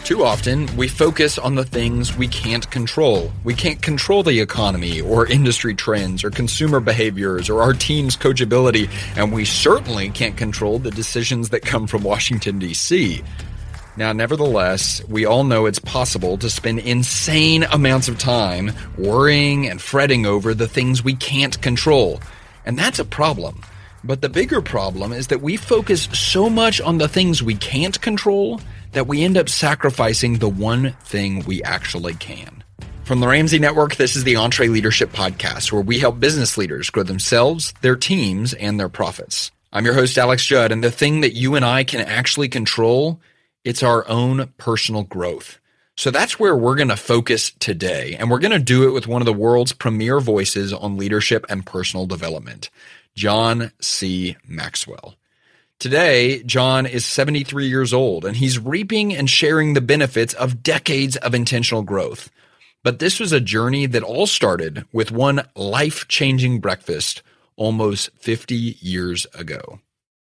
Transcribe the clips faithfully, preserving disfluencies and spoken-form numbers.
Too often, we focus on the things we can't control. We can't control the economy or industry trends or consumer behaviors or our team's coachability, and we certainly can't control the decisions that come from Washington, D C Now, nevertheless, we all know it's possible to spend insane amounts of time worrying and fretting over the things we can't control. And that's a problem. But the bigger problem is that we focus so much on the things we can't control that we end up sacrificing the one thing we actually can. From the Ramsey Network, this is the EntreLeadership Podcast, where we help business leaders grow themselves, their teams, and their profits. I'm your host, Alex Judd, and the thing that you and I can actually control, it's our own personal growth. So that's where we're going to focus today, and we're going to do it with one of the world's premier voices on leadership and personal development, John C. Maxwell. Today, John is seventy-three years old, and he's reaping and sharing the benefits of decades of intentional growth. But this was a journey that all started with one life-changing breakfast almost fifty years ago.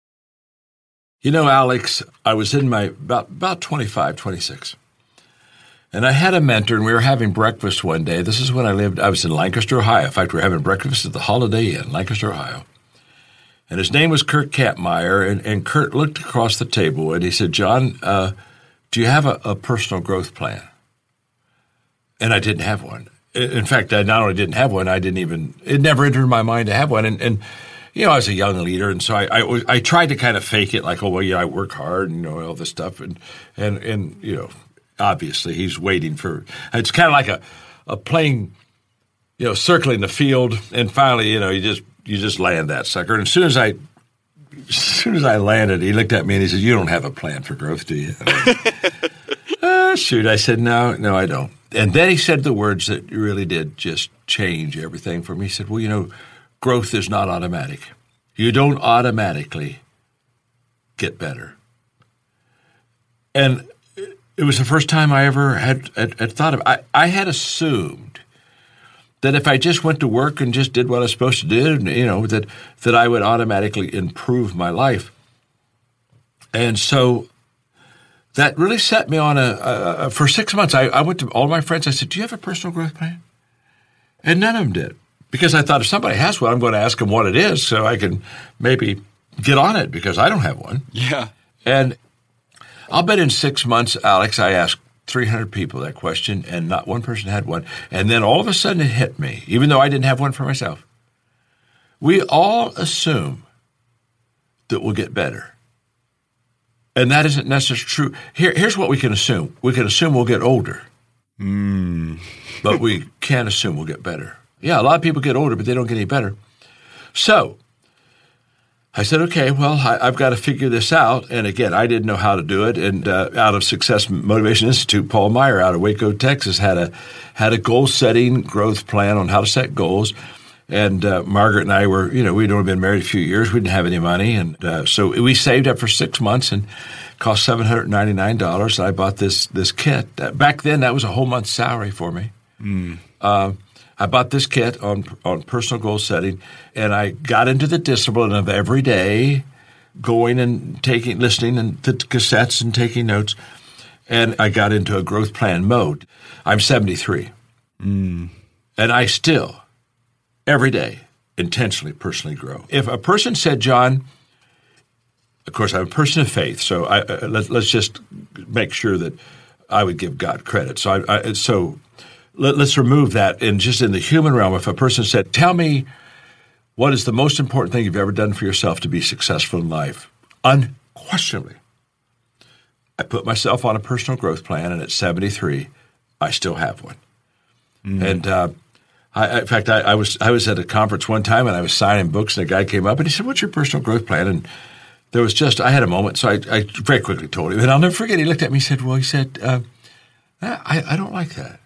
You know, Alex, I was in my about about twenty-five, twenty-six, and I had a mentor, and we were having breakfast one day. This is when I lived, I was in Lancaster, Ohio. In fact, we were having breakfast at the Holiday Inn, Lancaster, Ohio. And his name was Kurt Kampmeyer, and, and Kurt looked across the table, and he said, John, uh, do you have a, a personal growth plan? And I didn't have one. In fact, I not only didn't have one, I didn't even – it never entered my mind to have one. And, and you know, I was a young leader, and so I, I, I tried to kind of fake it like, oh, well, yeah, I work hard and, you know, all this stuff. And, and, and you know, obviously he's waiting for – it's kind of like a, a plane, you know, circling the field, and finally, you know, you just – You just land that sucker. And as soon as I as soon as I landed, he looked at me and he said, you don't have a plan for growth, do you? Oh, shoot. I said, no, no, I don't. And then he said the words that really did just change everything for me. He said, well, you know, growth is not automatic. You don't automatically get better. And it was the first time I ever had, had, had thought of it. I, I had assumed that if I just went to work and just did what I was supposed to do, you know, that that I would automatically improve my life. And so that really set me on a, a, a for six months, I, I went to all my friends. I said, do you have a personal growth plan? And none of them did, because I thought if somebody has one, I'm going to ask them what it is so I can maybe get on it, because I don't have one. Yeah. And I'll bet in six months, Alex, I asked three hundred people that question, and not one person had one. And then all of a sudden it hit me, even though I didn't have one for myself. We all assume that we'll get better. And that isn't necessarily true. Here, here's what we can assume. We can assume we'll get older. Mm. But we can't assume we'll get better. Yeah, a lot of people get older, but they don't get any better. So I said, okay, well, I, I've got to figure this out. And again, I didn't know how to do it. And uh, out of Success Motivation Institute, Paul Meyer out of Waco, Texas, had a had a goal-setting growth plan on how to set goals. And uh, Margaret and I were, you know, we'd only been married a few years. We didn't have any money. And uh, so we saved up for six months and cost seven hundred ninety-nine dollars. And I bought this this kit. Uh, back then, that was a whole month's salary for me. Mm. Uh, I bought this kit on on personal goal setting, and I got into the discipline of every day going and taking, listening and to cassettes and taking notes, and I got into a growth plan mode. I'm seventy-three, mm. and I still, every day, intentionally, personally grow. If a person said, John, of course, I'm a person of faith, so I, uh, let, let's just make sure that I would give God credit. So I, I so. Let's remove that. And just in the human realm, if a person said, tell me what is the most important thing you've ever done for yourself to be successful in life, unquestionably, I put myself on a personal growth plan, and at seventy-three, I still have one. Mm. And uh, I, in fact, I, I was I was at a conference one time, and I was signing books, and a guy came up, and he said, what's your personal growth plan? And there was just – I had a moment, so I, I very quickly told him. And I'll never forget, he looked at me and said, well, he said, uh, I, I don't like that.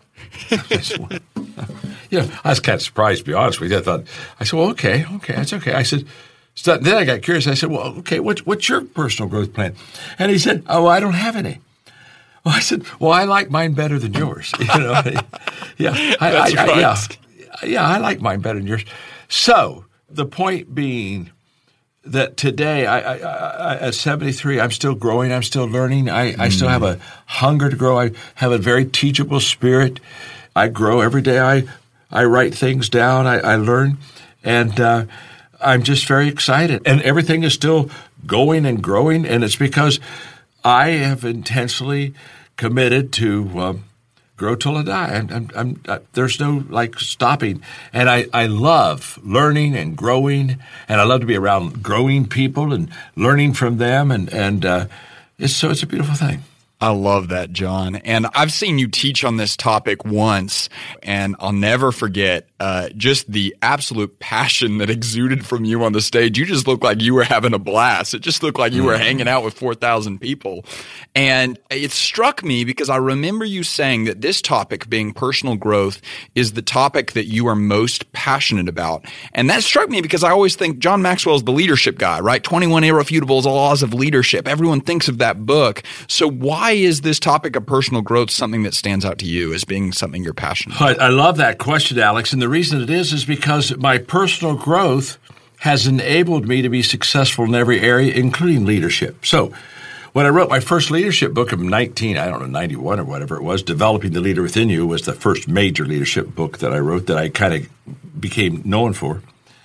You know, I was kind of surprised, to be honest with you. I thought, I said, well, okay, okay, that's okay. I said, so then I got curious. I said, well, okay, what's, what's your personal growth plan? And he said, oh, I don't have any. Well, I said, well, I like mine better than yours. You know, yeah, I, that's I, right. I, yeah, yeah, I like mine better than yours. So the point being that today, I, I, I, at seventy-three, I'm still growing. I'm still learning. I, mm. I still have a hunger to grow. I have a very teachable spirit. I grow every day. I I write things down. I, I learn, and uh, I'm just very excited. And everything is still going and growing, and it's because I have intentionally committed to uh, grow till I die. I'm, I'm, I'm, uh, there's no like stopping, and I, I love learning and growing, and I love to be around growing people and learning from them, and and uh, it's so it's a beautiful thing. I love that, John. And I've seen you teach on this topic once, and I'll never forget uh, just the absolute passion that exuded from you on the stage. You just looked like you were having a blast. It just looked like you were hanging out with four thousand people. And it struck me because I remember you saying that this topic, being personal growth, is the topic that you are most passionate about. And that struck me because I always think John Maxwell is the leadership guy, right? twenty-one Irrefutable Laws of Leadership. Everyone thinks of that book. So why is this topic of personal growth something that stands out to you as being something you're passionate about? I, I love that question, Alex. And the reason it is is because my personal growth has enabled me to be successful in every area, including leadership. So when I wrote my first leadership book of nineteen, I don't know, ninety-one or whatever it was, Developing the Leader Within You was the first major leadership book that I wrote that I kind of became known for.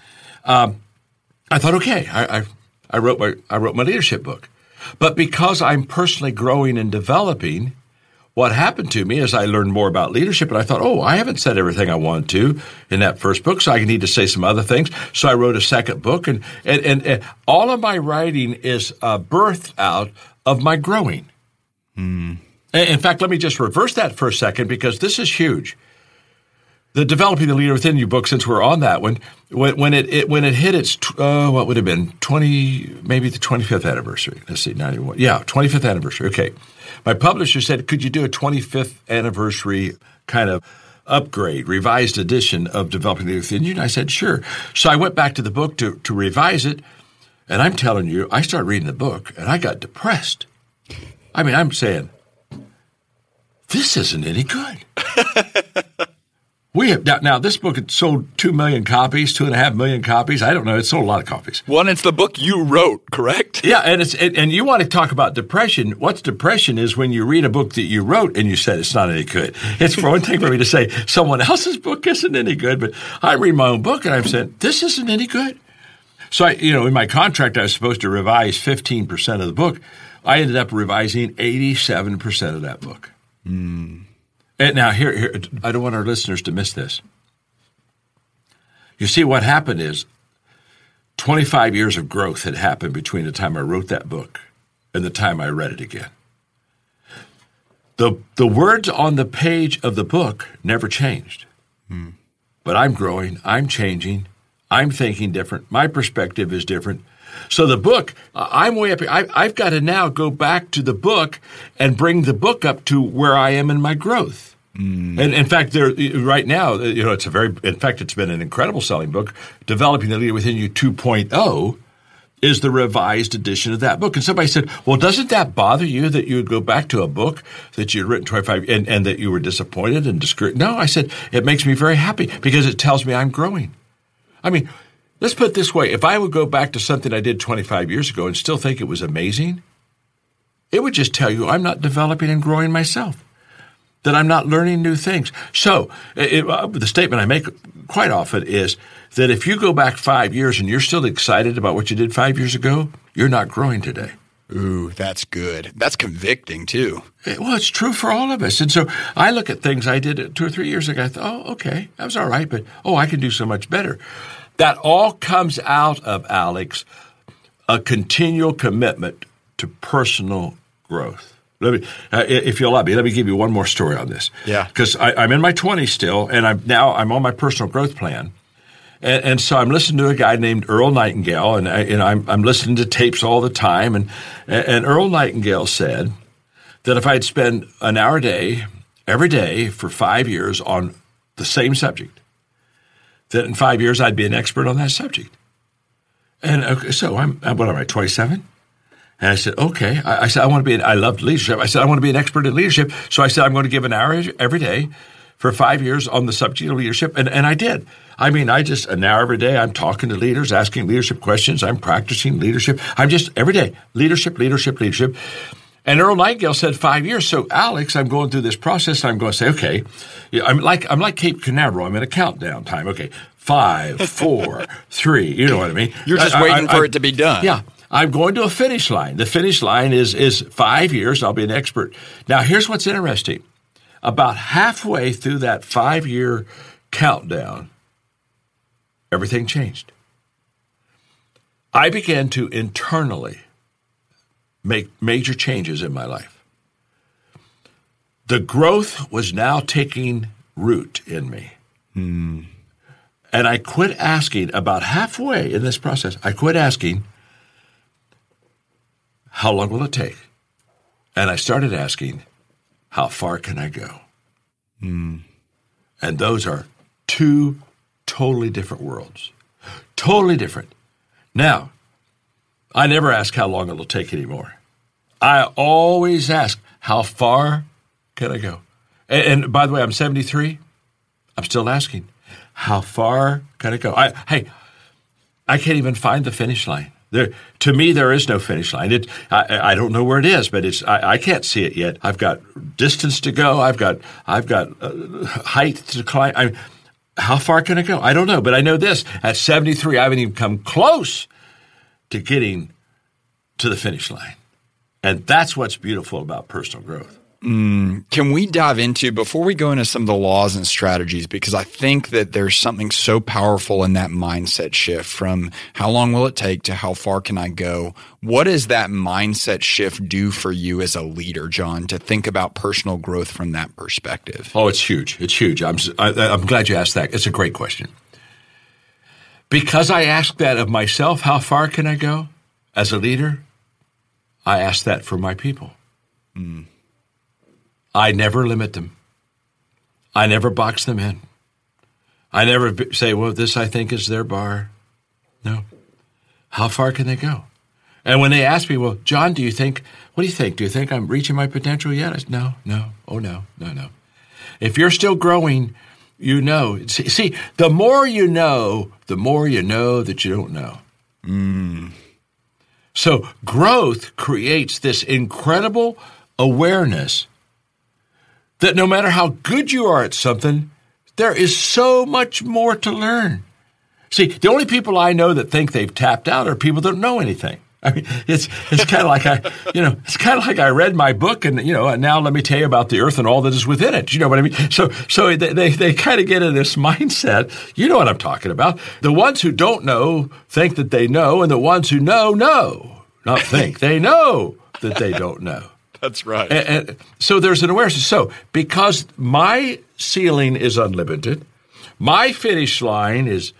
Um, I thought, okay, I, I, I wrote my I wrote my leadership book. But because I'm personally growing and developing, what happened to me is I learned more about leadership, and I thought, oh, I haven't said everything I wanted to in that first book, so I need to say some other things. So I wrote a second book, and and, and, and all of my writing is uh, birthed out of my growing. Hmm. In fact, let me just reverse that for a second, because this is huge. The Developing the Leader Within You book, since we're on that one, when, when it, it when it hit its uh, what would have been twenty, maybe the twenty-fifth anniversary. Let's see, ninety-one. Yeah, twenty-fifth anniversary. Okay, my publisher said, "Could you do a twenty-fifth anniversary kind of upgrade, revised edition of Developing the Leader Within You?" And I said, "Sure." So I went back to the book to to revise it, and I'm telling you, I started reading the book, and I got depressed. I mean, I'm saying, this isn't any good. We have now, now. This book had sold two million copies, two and a half million copies. I don't know. It sold a lot of copies. Well, and it's the book you wrote, correct? Yeah, and it's and, and you want to talk about depression. What's depression is when you read a book that you wrote and you said it's not any good. It's for one thing for me to say someone else's book isn't any good, but I read my own book and I'm saying this isn't any good. So I, you know, in my contract, I was supposed to revise fifteen percent of the book. I ended up revising eighty-seven percent of that book. Mm. And now, here, here, I don't want our listeners to miss this. You see, what happened is twenty-five years of growth had happened between the time I wrote that book and the time I read it again. The, the words on the page of the book never changed. Hmm. But I'm growing. I'm changing. I'm thinking different. My perspective is different. So the book, I'm way up here. I, I've got to now go back to the book and bring the book up to where I am in my growth. Mm. And in fact, there right now, you know, it's a very, in fact, it's been an incredible selling book. Developing the Leader Within You two point oh is the revised edition of that book. And somebody said, well, doesn't that bother you that you would go back to a book that you'd written twenty-five and, and that you were disappointed and discouraged? No, I said, it makes me very happy because it tells me I'm growing. I mean, let's put it this way. If I would go back to something I did twenty-five years ago and still think it was amazing, it would just tell you I'm not developing and growing myself, that I'm not learning new things. So it, uh, the statement I make quite often is that if you go back five years and you're still excited about what you did five years ago, you're not growing today. Ooh, that's good. That's convicting, too. It, well, it's true for all of us. And so I look at things I did two or three years ago. I thought, oh, okay, that was all right, but, oh, I can do so much better. That all comes out of, Alex, a continual commitment to personal growth. Let me, uh, if you'll allow me, let me give you one more story on this. Yeah. Because I'm in my twenties still, and I'm now I'm on my personal growth plan. And, and so I'm listening to a guy named Earl Nightingale, and, I, and I'm, I'm listening to tapes all the time. And, and Earl Nightingale said that if I'd spend an hour a day, every day for five years on the same subject, that in five years I'd be an expert on that subject. And okay, so I'm, what am I, twenty-seven? And I said, okay. I, I said, I want to be, an, I loved leadership. I said, I want to be an expert in leadership. So I said, I'm going to give an hour every day for five years on the subject of leadership. And, and I did. I mean, I just, an hour every day, I'm talking to leaders, asking leadership questions. I'm practicing leadership. I'm just, every day, leadership, leadership, leadership. And Earl Nightingale said five years. So, Alex, I'm going through this process. And I'm going to say, okay, I'm like I'm like Cape Canaveral. I'm in a countdown time. Okay, five, four, three. You know what I mean? You're just I, waiting I, for I, it to be done. Yeah. I'm going to a finish line. The finish line is is five years. I'll be an expert. Now, here's what's interesting. About halfway through that five-year countdown, everything changed. I began to internally make major changes in my life. The growth was now taking root in me. Hmm. And I quit asking, about halfway in this process, I quit asking, how long will it take? And I started asking, how far can I go? Mm. And those are two totally different worlds. Totally different. Now, I never ask how long it'll take anymore. I always ask, how far can I go? And, and by the way, I'm seventy-three. I'm still asking, how far can I go? I, hey, I can't even find the finish line. There, to me, there is no finish line. It, I, I don't know where it is, but it's I, I can't see it yet. I've got distance to go. I've got I've got uh, height to climb. I, how far can I go? I don't know, but I know this: at seventy-three, I haven't even come close to getting to the finish line, and that's what's beautiful about personal growth. Mm, can we dive into, before we go into some of the laws and strategies, because I think that there's something so powerful in that mindset shift from how long will it take to how far can I go? What does that mindset shift do for you as a leader, John, to think about personal growth from that perspective? Oh, it's huge. It's huge. I'm, I, I'm glad you asked that. It's a great question. Because I ask that of myself, how far can I go? As a leader, I ask that for my people. Mm. I never limit them. I never box them in. I never say, well, this I think is their bar. No. How far can they go? And when they ask me, well, John, do you think, what do you think? Do you think I'm reaching my potential yet? I say, no, no, oh, no, no, no. If you're still growing, you know. See, see, the more you know, the more you know that you don't know. Mm. So growth creates this incredible awareness that no matter how good you are at something, there is so much more to learn. See, the only people I know that think they've tapped out are people that don't know anything. I mean, it's it's kind of like I, you know, it's kind of like I read my book and, you know, and now let me tell you about the earth and all that is within it. You know what I mean? So so they they, they kind of get in this mindset. You know what I'm talking about. The ones who don't know think that they know, and the ones who know, know. Not think. They know that they don't know. That's right. And, and so there's an awareness. So because my ceiling is unlimited, my finish line is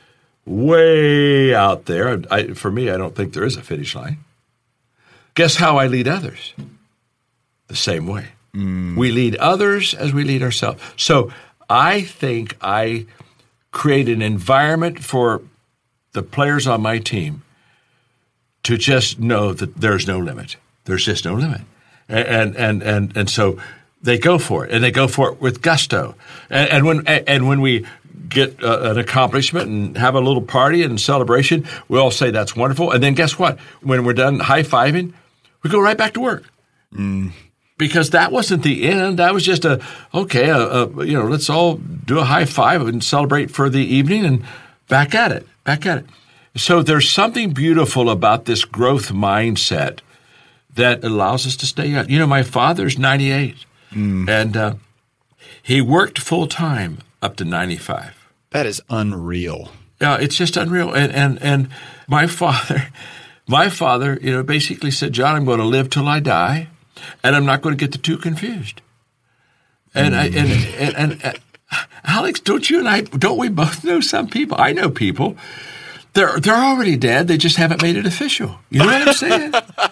way out there. I, for me, I don't think there is a finish line. Guess how I lead others? The same way. Mm. We lead others as we lead ourselves. So I think I create an environment for the players on my team to just know that there's no limit. There's just no limit. And and and and so they go for it, and they go for it with gusto. And, and when and when we get uh, an accomplishment and have a little party and celebration, we all say that's wonderful. And then guess what? When we're done high-fiving, we go right back to work. Mm. Because that wasn't the end. That was just a, okay, a, a, you know, let's all do a high five and celebrate for the evening and back at it, back at it. So there's something beautiful about this growth mindset that allows us to stay young. You know, my father's ninety-eight, mm. and uh, he worked full-time up to ninety-five. That is unreal. Yeah, it's just unreal. And and and my father, my father, you know, basically said, John, I'm going to live till I die, and I'm not going to get too confused. And mm. I and and, and and Alex, don't you and I, don't we both know some people? I know people. They're they're already dead. They just haven't made it official. You know what I'm saying?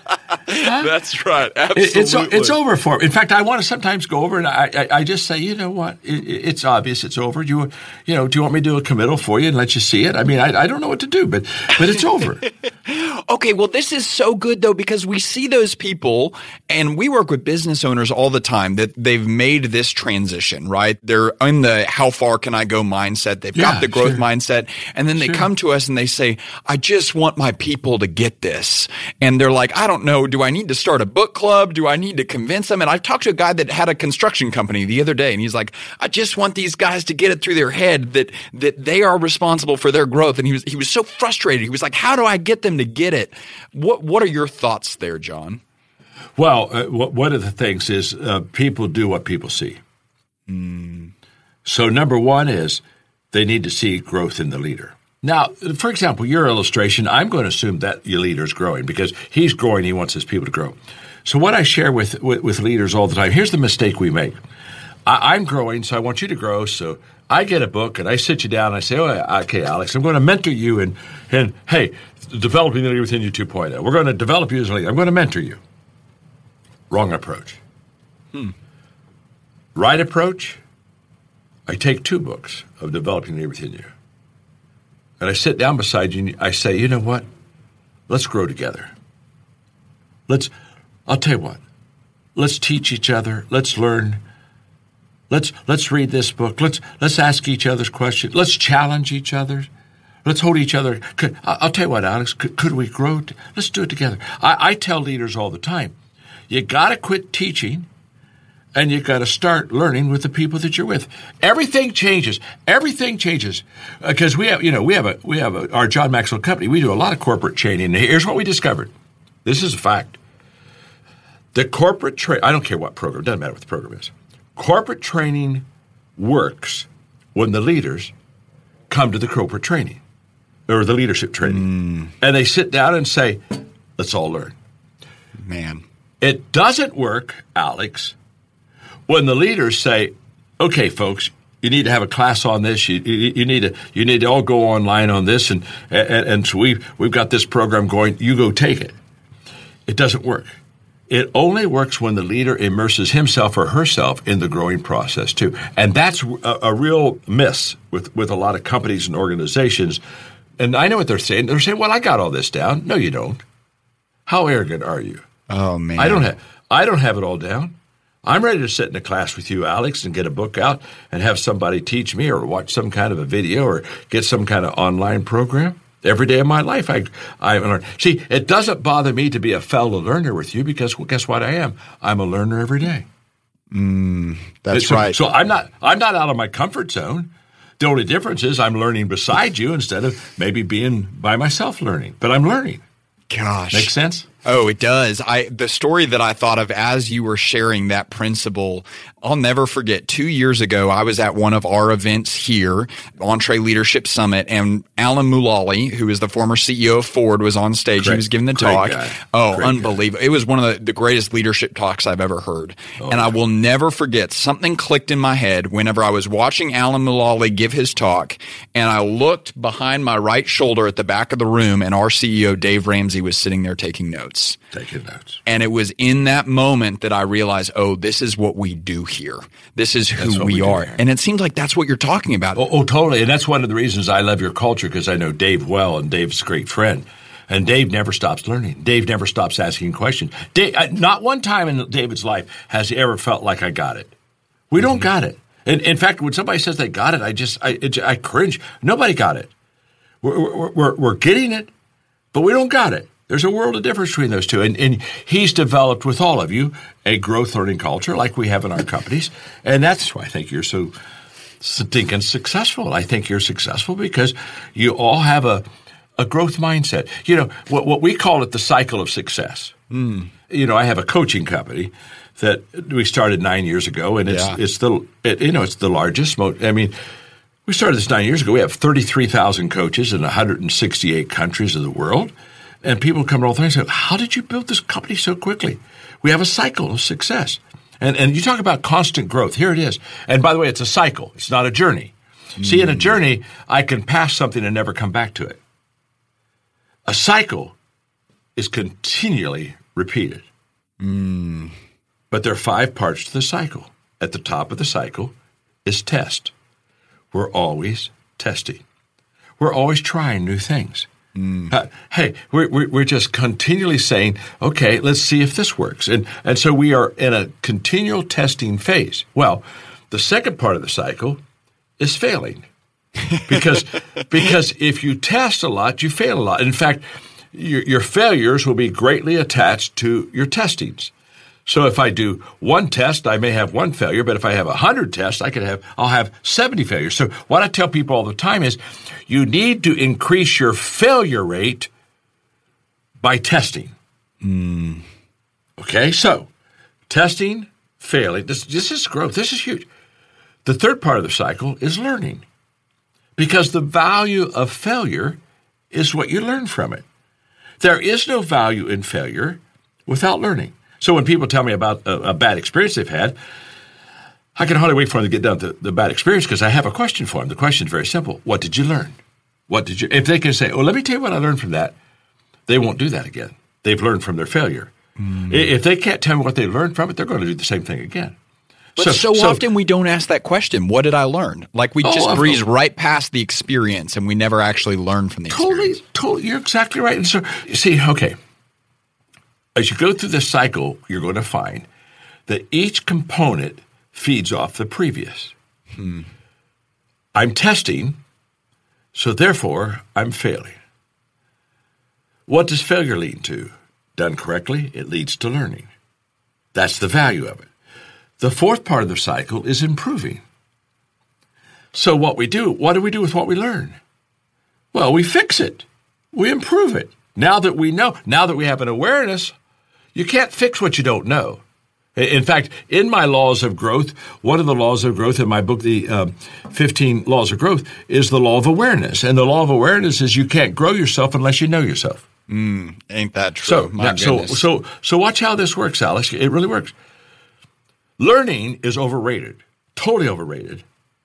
That's right. Absolutely. It's, it's over for me. In fact, I want to sometimes go over and I, I, I just say, you know what? It, it's obvious. It's over. Do you, you know, do you want me to do a committal for you and let you see it? I mean, I, I don't know what to do, but but it's over. Okay, well, this is so good, though, because we see those people, and we work with business owners all the time that they've made this transition, right? They're in the how far can I go mindset. They've Yeah, got the growth sure. mindset, and then they Sure. come to us and they say, I just want my people to get this. And they're like, I don't know, do I need to start a book club? Do I need to convince them? And I talked to a guy that had a construction company the other day, and he's like, I just want these guys to get it through their head that that they are responsible for their growth. And he was he was so frustrated. He was like, how do I get them to get it? What what are your thoughts there, John? Well, uh, wh- one of the things is uh, people do what people see. Mm. So number one is they need to see growth in the leader. Now, for example, your illustration, I'm going to assume that your leader is growing because he's growing. He wants his people to grow. So what I share with, with, with leaders all the time, here's the mistake we make. I, I'm growing, so I want you to grow. So I get a book and I sit you down and I say, oh, okay, Alex, I'm going to mentor you and, and hey, developing the leader within you two point oh. We're going to develop you as a leader. I'm going to mentor you. Wrong approach. Hmm. Right approach, I take two books of developing the leader within you. And I sit down beside you and I say, you know what? Let's grow together. Let's, I'll tell you what, let's teach each other. Let's learn. Let's, let's read this book. Let's, let's ask each other's questions. Let's challenge each other. Let's hold each other. Could, I'll tell you what, Alex, could, could we grow? T- let's do it together. I, I tell leaders all the time, you got to quit teaching and you got to start learning with the people that you're with. Everything changes. Everything changes because uh, we have, you know, we have a, we have a, our John Maxwell company. We do a lot of corporate training. And here's what we discovered. This is a fact. The corporate training, I don't care what program, doesn't matter what the program is. Corporate training works when the leaders come to the corporate training or the leadership training. Mm. And they sit down and say, let's all learn. Man. It doesn't work, Alex, when the leaders say, okay, folks, you need to have a class on this. You, you, you need to you need to all go online on this. And, and, and so we've, we've got this program going. You go take it. It doesn't work. It only works when the leader immerses himself or herself in the growing process, too. And that's a, a real miss with, with a lot of companies and organizations. And I know what they're saying. They're saying, well, I got all this down. No, you don't. How arrogant are you? Oh, man. I don't have I don't have it all down. I'm ready to sit in a class with you, Alex, and get a book out and have somebody teach me or watch some kind of a video or get some kind of online program. Every day of my life, I I learn. See, it doesn't bother me to be a fellow learner with you because, well, guess what I am? I'm a learner every day. Mm, that's so, right. So I'm not I'm not out of my comfort zone. The only difference is I'm learning beside you instead of maybe being by myself learning. But I'm learning. Gosh. Makes sense? Oh, it does. I the story that I thought of as you were sharing that principle, I'll never forget. Two years ago, I was at one of our events here, Entree Leadership Summit, and Alan Mulally, who is the former C E O of Ford, was on stage. Great, he was giving the great talk. Guy. Oh, great unbelievable. Guy. It was one of the, the greatest leadership talks I've ever heard. Oh, and I will never forget, something clicked in my head whenever I was watching Alan Mulally give his talk, and I looked behind my right shoulder at the back of the room, and our C E O, Dave Ramsey, was sitting there taking notes. Taking notes. And it was in that moment that I realized, oh, this is what we do here. This is who we, we are. And it seems like that's what you're talking about. Oh, oh, totally. And that's one of the reasons I love your culture, because I know Dave well, and Dave's a great friend. And Dave never stops learning. Dave never stops asking questions. Dave, uh, not one time in David's life has he ever felt like I got it. We mm-hmm. don't got it. And in fact, when somebody says they got it, I just I, it, I cringe. Nobody got it. We're, we're, we're, we're getting it, but we don't got it. There's a world of difference between those two. And, and he's developed with all of you a growth learning culture like we have in our companies. And that's why I think you're so stinking successful. I think you're successful because you all have a, a growth mindset. You know, what, what we call it the cycle of success. Mm. You know, I have a coaching company that we started nine years ago, and it's, yeah. it's the, it, you know, it's the largest. I mean, we started this nine years ago. We have thirty-three thousand coaches in one hundred sixty-eight countries of the world. And people come all the time and say, how did you build this company so quickly? We have a cycle of success. And and you talk about constant growth. Here it is. And by the way, it's a cycle. It's not a journey. Mm. See, in a journey, I can pass something and never come back to it. A cycle is continually repeated. Mm. But there are five parts to the cycle. At the top of the cycle is test. We're always testing. We're always trying new things. Mm. Uh, hey, we're, we're just continually saying, okay, let's see if this works. And, and so we are in a continual testing phase. Well, the second part of the cycle is failing. because because if you test a lot, you fail a lot. In fact, your, your failures will be greatly attached to your testings. So if I do one test, I may have one failure, but if I have one hundred tests, I could have I'll have seventy failures. So what I tell people all the time is you need to increase your failure rate by testing. Mm. Okay, so testing, failing, this, this is growth. This is huge. The third part of the cycle is learning, because the value of failure is what you learn from it. There is no value in failure without learning. So when people tell me about a, a bad experience they've had, I can hardly wait for them to get done with the, the bad experience because I have a question for them. The question is very simple. What did you learn? What did you? If they can say, oh, let me tell you what I learned from that, they won't do that again. They've learned from their failure. Mm. If they can't tell me what they learned from it, they're going to do the same thing again. But so, so, so often we don't ask that question. What did I learn? Like we just oh, breeze right past the experience and we never actually learn from the totally, experience. Totally, you're exactly right. And so, you see, okay, as you go through this cycle, you're going to find that each component feeds off the previous. Hmm. I'm testing, so therefore I'm failing. What does failure lead to? Done correctly, it leads to learning. That's the value of it. The fourth part of the cycle is improving. So what we do, what do we do with what we learn? Well, we fix it. We improve it. Now that we know, now that we have an awareness, you can't fix what you don't know. In fact, in my laws of growth, one of the laws of growth in my book, the uh, fifteen Laws of Growth, is the law of awareness. And the law of awareness is you can't grow yourself unless you know yourself. Mm, ain't that true? So, My so, so, so watch how this works, Alex. It really works. Learning is overrated, totally overrated,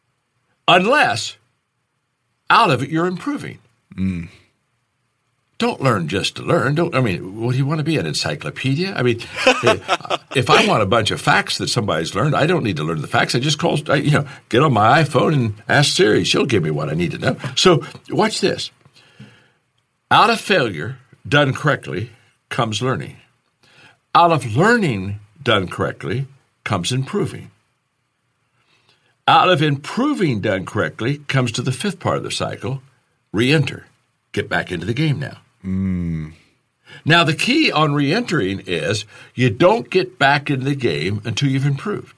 unless out of it you're improving. Mm. Don't learn just to learn. Don't. I mean, what do you want to be, an encyclopedia? I mean, if I want a bunch of facts that somebody's learned, I don't need to learn the facts. I just call, you know, get on my iPhone and ask Siri. She'll give me what I need to know. So watch this. Out of failure done correctly comes learning. Out of learning done correctly comes improving. Out of improving done correctly comes to the fifth part of the cycle, re-enter. Get back into the game now. Mm. Now, the key on re-entering is you don't get back into the game until you've improved.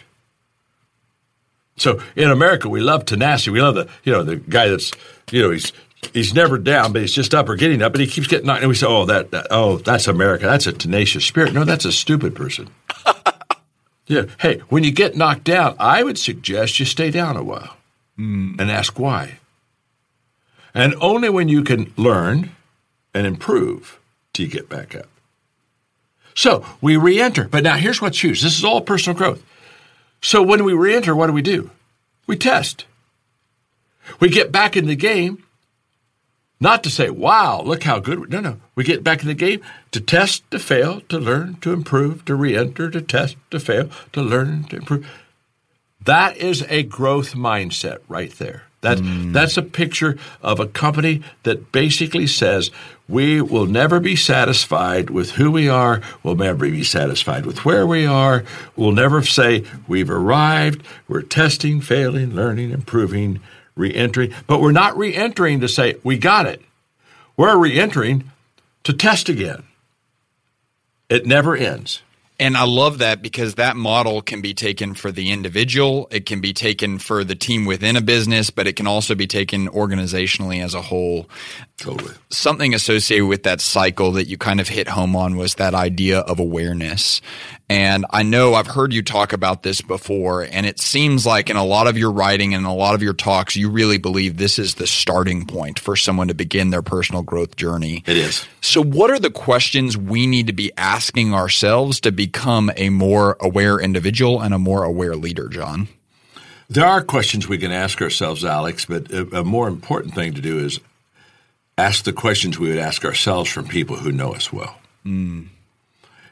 So in America, we love tenacity. We love the, you know, the guy that's, you know, he's he's never down, but he's just up or getting up, but he keeps getting knocked. And we say, oh, that, that oh, that's America. That's a tenacious spirit. No, that's a stupid person. Yeah. Hey, when you get knocked down, I would suggest you stay down a while mm. and ask why. And only when you can learn and improve do you get back up. So we re-enter. But now here's what's huge. This is all personal growth. So when we re-enter, what do we do? We test. We get back in the game, not to say, wow, look how good. No, no. We get back in the game to test, to fail, to learn, to improve, to re-enter, to test, to fail, to learn, to improve. That is a growth mindset right there. That, mm. That's a picture of a company that basically says we will never be satisfied with who we are. We'll never be satisfied with where we are. We'll never say we've arrived. We're testing, failing, learning, improving, re-entering. But we're not re-entering to say we got it. We're re-entering to test again. It never ends. And I love that because that model can be taken for the individual. It can be taken for the team within a business, but it can also be taken organizationally as a whole. Totally. Something associated with that cycle that you kind of hit home on was that idea of awareness. And I know I've heard you talk about this before, and it seems like in a lot of your writing and a lot of your talks, you really believe this is the starting point for someone to begin their personal growth journey. It is. So what are the questions we need to be asking ourselves to become a more aware individual and a more aware leader, John? There are questions we can ask ourselves, Alex, but a, a more important thing to do is ask the questions we would ask ourselves from people who know us well. Mm.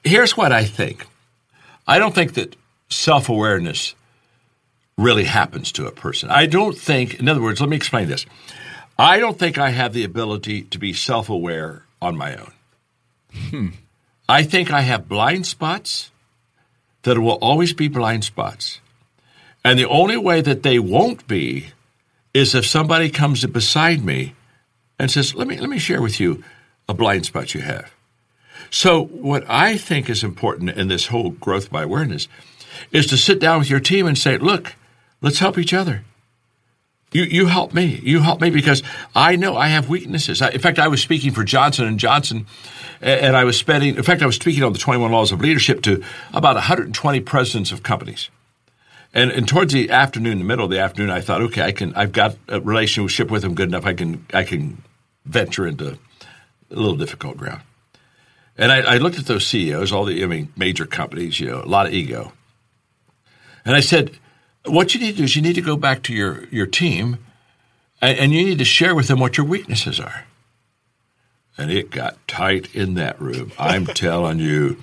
here's what I think. I don't think that self-awareness really happens to a person. I don't think, in other words, let me explain this. I don't think I have the ability to be self-aware on my own. Hmm. I think I have blind spots that will always be blind spots. And the only way that they won't be is if somebody comes beside me and says, let me, let me share with you a blind spot you have. So what I think is important in this whole growth by awareness is to sit down with your team and say, look, let's help each other. You you help me. You help me because I know I have weaknesses. I, in fact, I was speaking for Johnson and Johnson, and I was spending, in fact, I was speaking on the twenty-one Laws of Leadership to about one hundred twenty presidents of companies. And, and towards the afternoon, the middle of the afternoon, I thought, okay, I can, I've got a relationship with them good enough. I can, I can venture into a little difficult ground. And I, I looked at those C E Os, all the, I mean, major companies, you know, a lot of ego. And I said, what you need to do is you need to go back to your, your team and, and you need to share with them what your weaknesses are. And it got tight in that room. I'm telling you.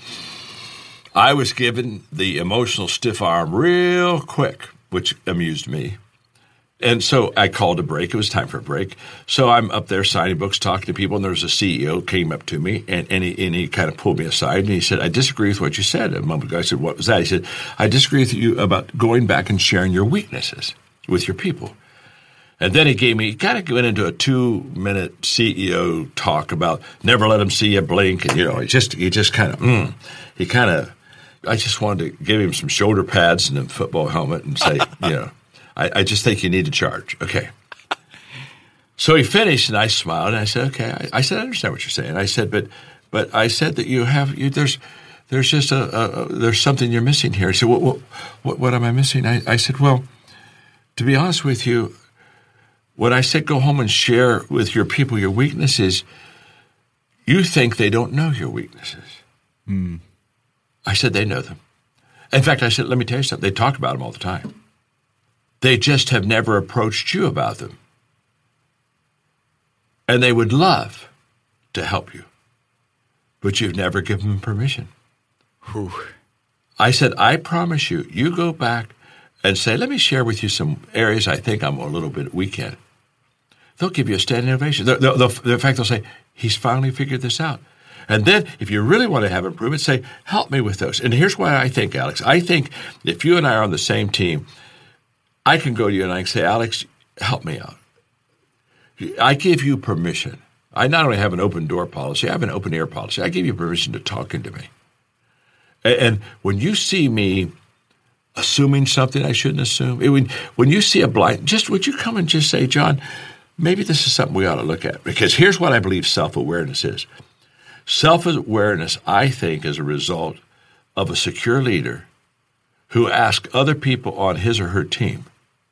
I was given the emotional stiff arm real quick, which amused me. And so I called a break. It was time for a break. So I'm up there signing books, talking to people, and there was a C E O came up to me, and, and, he, and he kind of pulled me aside, and he said, I disagree with what you said a moment ago. I said, what was that? He said, I disagree with you about going back and sharing your weaknesses with your people. And then he gave me, he kind of went into a two-minute C E O talk about never let him see you blink, and, you know, he just, he just kind of, mm, he kind of, I just wanted to give him some shoulder pads and a football helmet and say, you know, I, I just think you need to charge. Okay. So he finished, and I smiled, and I said, okay. I, I said, I understand what you're saying. I said, but but I said that you have, you, there's there's just a, a, a, there's something you're missing here. He said, what, what, what, what am I missing? I, I said, well, to be honest with you, when I said go home and share with your people your weaknesses, you think they don't know your weaknesses. Hmm. I said, they know them. In fact, I said, let me tell you something. They talk about them all the time. They just have never approached you about them. And they would love to help you, but you've never given them permission. Whew. I said, I promise you, you go back and say, let me share with you some areas I think I'm a little bit weak in. They'll give you a standing ovation. They'll, they'll, they'll, in fact, they'll say, he's finally figured this out. And then if you really want to have improvement, say, help me with those. And here's why I think, Alex. I think if you and I are on the same team, I can go to you and I can say, Alex, help me out. I give you permission. I not only have an open door policy, I have an open ear policy. I give you permission to talk into me. And when you see me assuming something I shouldn't assume, when, when you see a blind, just would you come and just say, John, maybe this is something we ought to look at? Because here's what I believe self-awareness is. Self-awareness, I think, is a result of a secure leader who asks other people on his or her team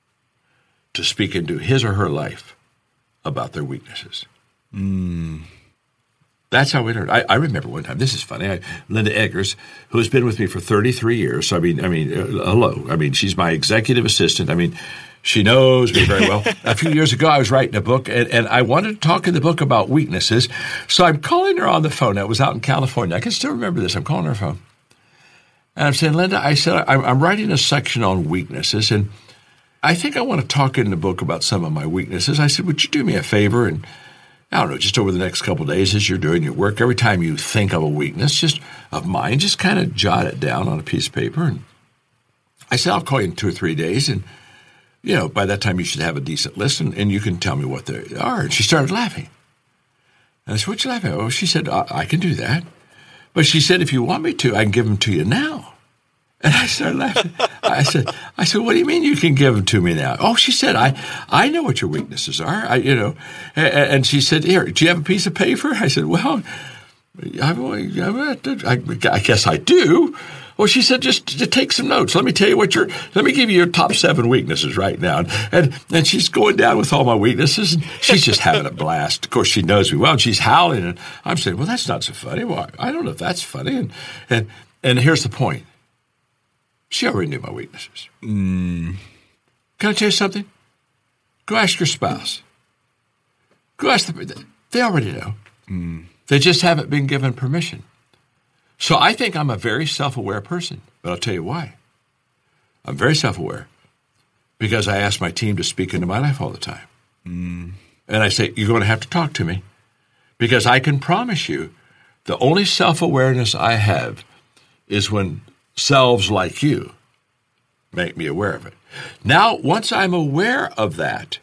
to speak into his or her life about their weaknesses. Mm. That's how we learn. I, I remember one time. This is funny. I, Linda Eggers, who has been with me for thirty-three years. So I mean, I mean, uh, hello. I mean, she's my executive assistant. I mean, she knows me very well. A few years ago, I was writing a book, and, and I wanted to talk in the book about weaknesses. So I'm calling her on the phone. I was out in California. I can still remember this. I'm calling her phone. And I'm saying, Linda, I said, I'm, I'm writing a section on weaknesses, and I think I want to talk in the book about some of my weaknesses. I said, would you do me a favor? And I don't know, just over the next couple of days as you're doing your work, every time you think of a weakness, just of mine, just kind of jot it down on a piece of paper. And I said, I'll call you in two or three days, and you know, by that time you should have a decent list, and, and you can tell me what they are. And she started laughing. And I said, what you laughing at? Oh, she said, I, I can do that. But she said, if you want me to, I can give them to you now. And I started laughing. I said, I said, what do you mean you can give them to me now? Oh, she said, I, I know what your weaknesses are. I, you know, and, and she said, here, do you have a piece of paper? I said, well, I, I, I guess I do. Well, she said, just to take some notes. Let me tell you what your, let me give you your top seven weaknesses right now. And, and, and she's going down with all my weaknesses, and she's just having a blast. Of course, she knows me well, and she's howling, and I'm saying, well, that's not so funny. Well, I don't know if that's funny. And, and, and here's the point. She already knew my weaknesses. Mm. Can I tell you something? Go ask your spouse. Go ask them. They already know. Mm. They just haven't been given permission. So I think I'm a very self-aware person, but I'll tell you why. I'm very self-aware because I ask my team to speak into my life all the time. Mm. And I say, you're going to have to talk to me because I can promise you the only self-awareness I have is when selves like you make me aware of it. Now, once I'm aware of that,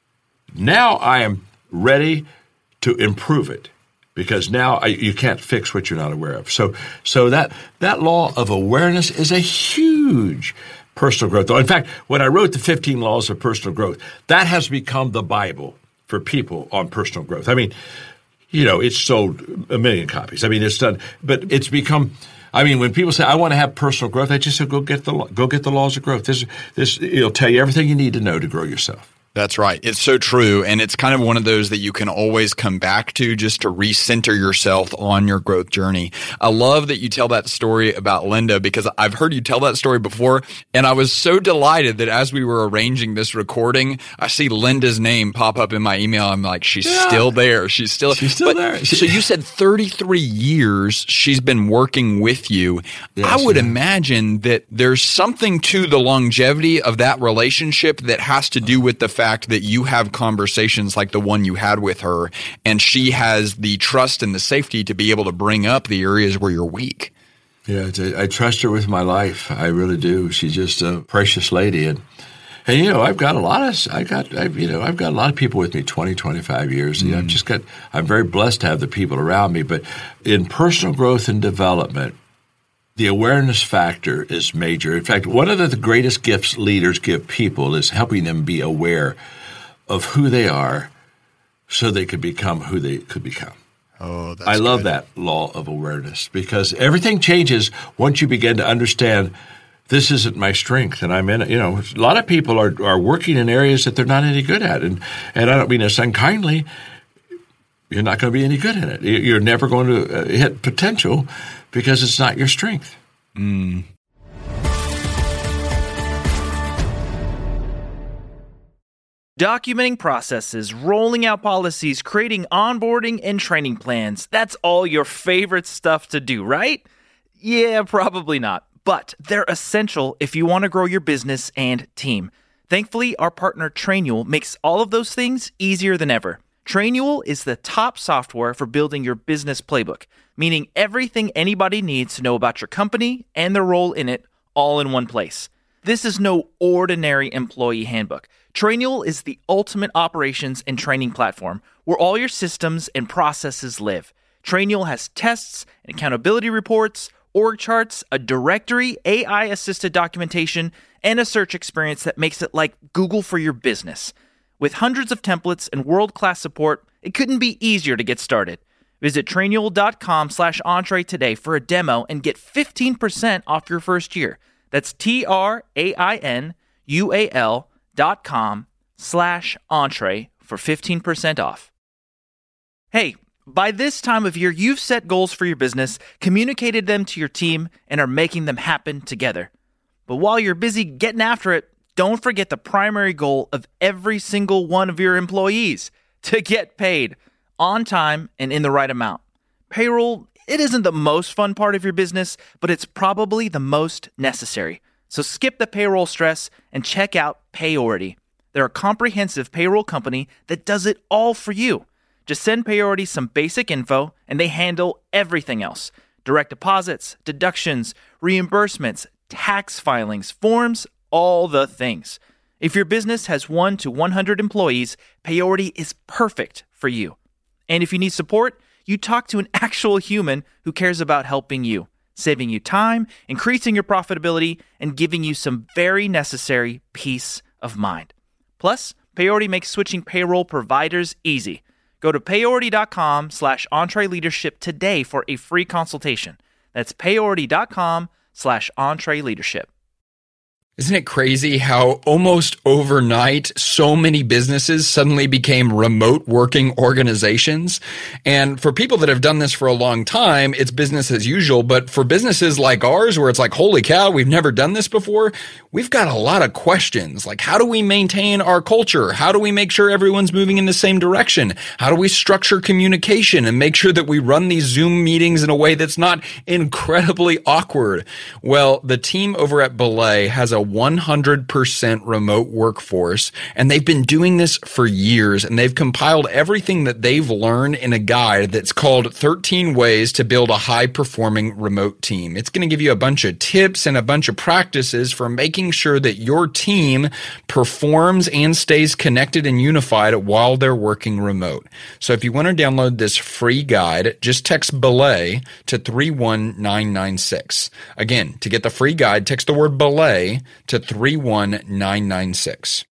now I am ready to improve it. Because now I, you can't fix what you're not aware of. So, so that that law of awareness is a huge personal growth. In fact, when I wrote the fifteen Laws of Personal Growth, that has become the Bible for people on personal growth. I mean, you know, it's sold a million copies. I mean, it's done, but it's become. I mean, when people say I want to have personal growth, I just say go get the go get the laws of growth. This this it'll tell you everything you need to know to grow yourself. That's right. It's so true. And it's kind of one of those that you can always come back to just to recenter yourself on your growth journey. I love that you tell that story about Linda because I've heard you tell that story before. And I was so delighted that as we were arranging this recording, I see Linda's name pop up in my email. I'm like, she's yeah. still there. She's still, she's still but, there. So you said thirty-three years she's been working with you. Yes, I would yeah. imagine that there's something to the longevity of that relationship that has to do with the fact that you have conversations like the one you had with her, and she has the trust and the safety to be able to bring up the areas where you're weak. Yeah, I trust her with my life. I really do. She's just a precious lady, and and you know, I've got a lot of I got I've, you know I've got a lot of people with me twenty, twenty-five years. Mm. You know, I've just got I'm very blessed to have the people around me. But in personal growth and development, the awareness factor is major. In fact, one of the greatest gifts leaders give people is helping them be aware of who they are so they could become who they could become. Oh, that's I love good. that law of awareness because everything changes once you begin to understand this isn't my strength and I'm in it. You know, a lot of people are, are working in areas that they're not any good at. And, and I don't mean this unkindly. You're not going to be any good in it. You're never going to hit potential because it's not your strength. Mm. Documenting processes, rolling out policies, creating onboarding and training plans. That's all your favorite stuff to do, right? Yeah, probably not. But they're essential if you want to grow your business and team. Thankfully, our partner Trainual makes all of those things easier than ever. Trainual is the top software for building your business playbook, meaning everything anybody needs to know about your company and their role in it all in one place. This is no ordinary employee handbook. Trainual is the ultimate operations and training platform where all your systems and processes live. Trainual has tests and accountability reports, org charts, a directory, A I-assisted documentation, and a search experience that makes it like Google for your business. With hundreds of templates and world-class support, it couldn't be easier to get started. Visit trainual.com slash entree today for a demo and get fifteen percent off your first year. That's T-R-A-I-N-U-A-L dot com slash entree for fifteen percent off. Hey, by this time of year, you've set goals for your business, communicated them to your team, and are making them happen together. But while you're busy getting after it, don't forget the primary goal of every single one of your employees, to get paid on time and in the right amount. Payroll, it isn't the most fun part of your business, but it's probably the most necessary. So skip the payroll stress and check out Payority. They're a comprehensive payroll company that does it all for you. Just send Payority some basic info and they handle everything else. Direct deposits, deductions, reimbursements, tax filings, forms, all the things. If your business has one to one hundred employees, Payority is perfect for you. And if you need support, you talk to an actual human who cares about helping you, saving you time, increasing your profitability, and giving you some very necessary peace of mind. Plus, Payority makes switching payroll providers easy. Go to payority.com slash entreleadership today for a free consultation. That's payority.com slash entreleadership. Isn't it crazy how almost overnight so many businesses suddenly became remote working organizations? And for people that have done this for a long time, it's business as usual. But for businesses like ours, where it's like, holy cow, we've never done this before, we've got a lot of questions. Like, how do we maintain our culture? How do we make sure everyone's moving in the same direction? How do we structure communication and make sure that we run these Zoom meetings in a way that's not incredibly awkward? Well, the team over at Belay has a one hundred percent remote workforce, and they've been doing this for years, and they've compiled everything that they've learned in a guide that's called thirteen Ways to Build a High-Performing Remote Team. It's going to give you a bunch of tips and a bunch of practices for making sure that your team performs and stays connected and unified while they're working remote. So if you want to download this free guide, just text Belay to three one nine nine six. Again, to get the free guide, text the word Belay to three one nine nine six.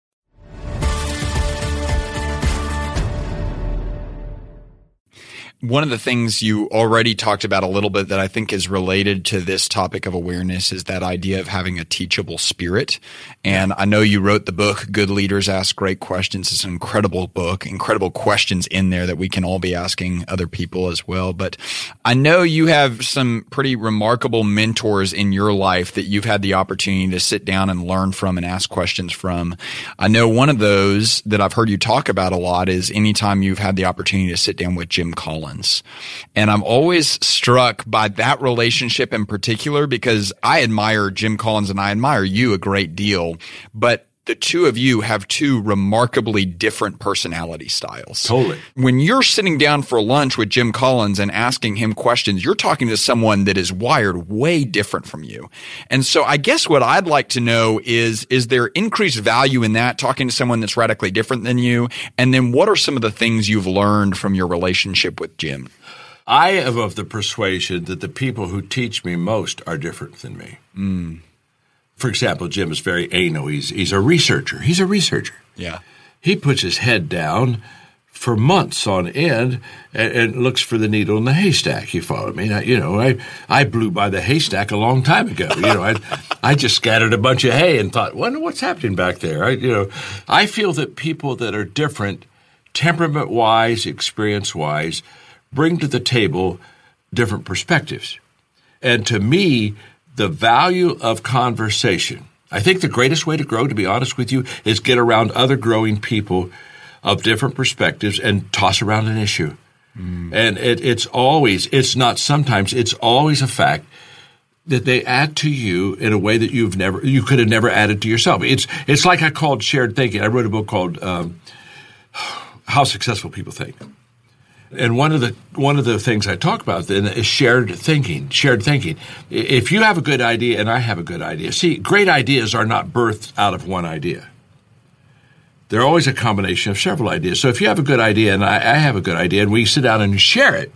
One of the things you already talked about a little bit that I think is related to this topic of awareness is that idea of having a teachable spirit. And I know you wrote the book, Good Leaders Ask Great Questions. It's an incredible book, incredible questions in there that we can all be asking other people as well. But I know you have some pretty remarkable mentors in your life that you've had the opportunity to sit down and learn from and ask questions from. I know one of those that I've heard you talk about a lot is anytime you've had the opportunity to sit down with Jim Collins. And I'm always struck by that relationship in particular because I admire Jim Collins and I admire you a great deal, but the two of you have two remarkably different personality styles. Totally. When you're sitting down for lunch with Jim Collins and asking him questions, you're talking to someone that is wired way different from you. And so I guess what I'd like to know is, is there increased value in that, talking to someone that's radically different than you? And then what are some of the things you've learned from your relationship with Jim? I am of the persuasion that the people who teach me most are different than me. Mm. For example, Jim is very anal. He's he's a researcher. He's a researcher. Yeah. He puts his head down for months on end and, and looks for the needle in the haystack. You follow me? I, you know, I I blew by the haystack a long time ago. You know, I I just scattered a bunch of hay and thought, wonder what's happening back there. I, you know, I feel that people that are different, temperament-wise, experience-wise, bring to the table different perspectives. And to me, the value of conversation. I think the greatest way to grow, to be honest with you, is get around other growing people of different perspectives and toss around an issue. Mm. And it, it's always, it's not sometimes, it's always a fact that they add to you in a way that you've never, you could have never added to yourself. It's it's like I called shared thinking. I wrote a book called um, How Successful People Think. And one of the one of the things I talk about then is shared thinking. Shared thinking. If you have a good idea and I have a good idea, see, great ideas are not birthed out of one idea. They're always a combination of several ideas. So if you have a good idea and I, I have a good idea and we sit down and share it,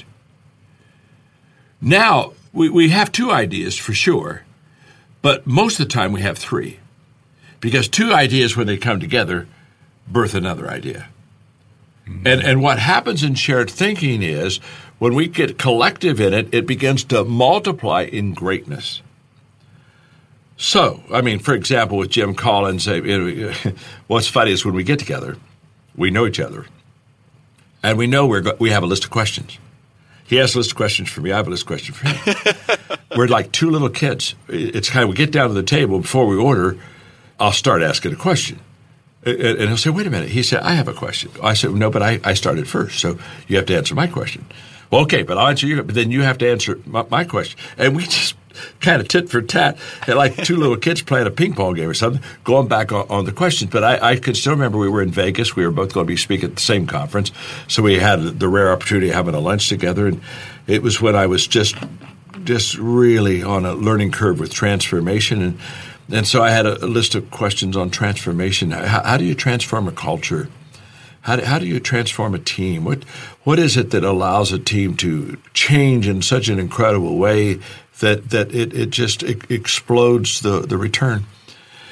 now we, we have two ideas for sure, but most of the time we have three. Because two ideas, when they come together, birth another idea. And and what happens in shared thinking is when we get collective in it, it begins to multiply in greatness. So, I mean, for example, with Jim Collins, what's funny is when we get together, we know each other, and we know we're go- we have a list of questions. He has a list of questions for me. I have a list of questions for him. We're like two little kids. It's kind of, we get down to the table before we order, I'll start asking a question. And he'll say, wait a minute. He said, I have a question. I said, no, but I, I started first, so you have to answer my question. Well, okay, but I'll answer you, but then you have to answer my, my question. And we just kind of tit for tat, like two little kids playing a ping pong game or something, going back on, on the questions. But I, I could still remember we were in Vegas. We were both going to be speaking at the same conference, so we had the rare opportunity of having a lunch together. And it was when I was just just really on a learning curve with transformation. And And so I had a, a list of questions on transformation. How, how do you transform a culture? How do, how do you transform a team? What what is it that allows a team to change in such an incredible way that that it, it just it explodes the, the return?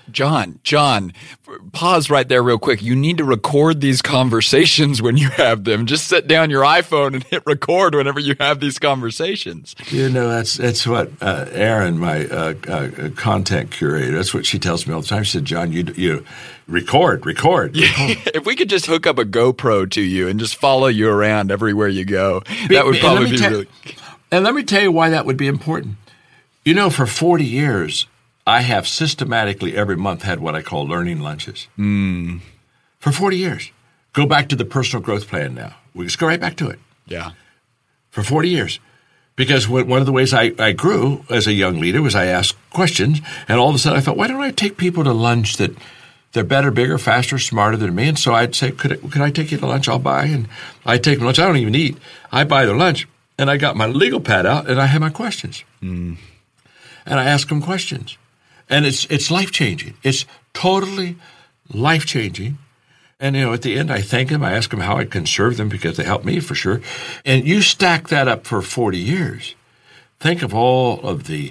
John, John, pause right there real quick. You need to record these conversations when you have them. Just set down your iPhone and hit record whenever you have these conversations. You know, that's that's what uh, Erin, my uh, uh, content curator, that's what she tells me all the time. She said, John, you you record, record. record. If we could just hook up a GoPro to you and just follow you around everywhere you go, that would probably be ta- really – And let me tell you why that would be important. You know, for forty years – I have systematically every month had what I call learning lunches. Mm. For forty years. Go back to the personal growth plan now. We just go right back to it. Yeah. For forty years. Because one of the ways I, I grew as a young leader was I asked questions, and all of a sudden I thought, why don't I take people to lunch that they're better, bigger, faster, smarter than me? And so I'd say, could I, could I take you to lunch? I'll buy. And I take them lunch. I don't even eat. I buy their lunch, and I got my legal pad out, and I have my questions. Mm. And I ask them questions. And it's it's life-changing. It's totally life-changing. And, you know, at the end, I thank them. I ask them how I can serve them because they help me for sure. And you stack that up for forty years. Think of all of the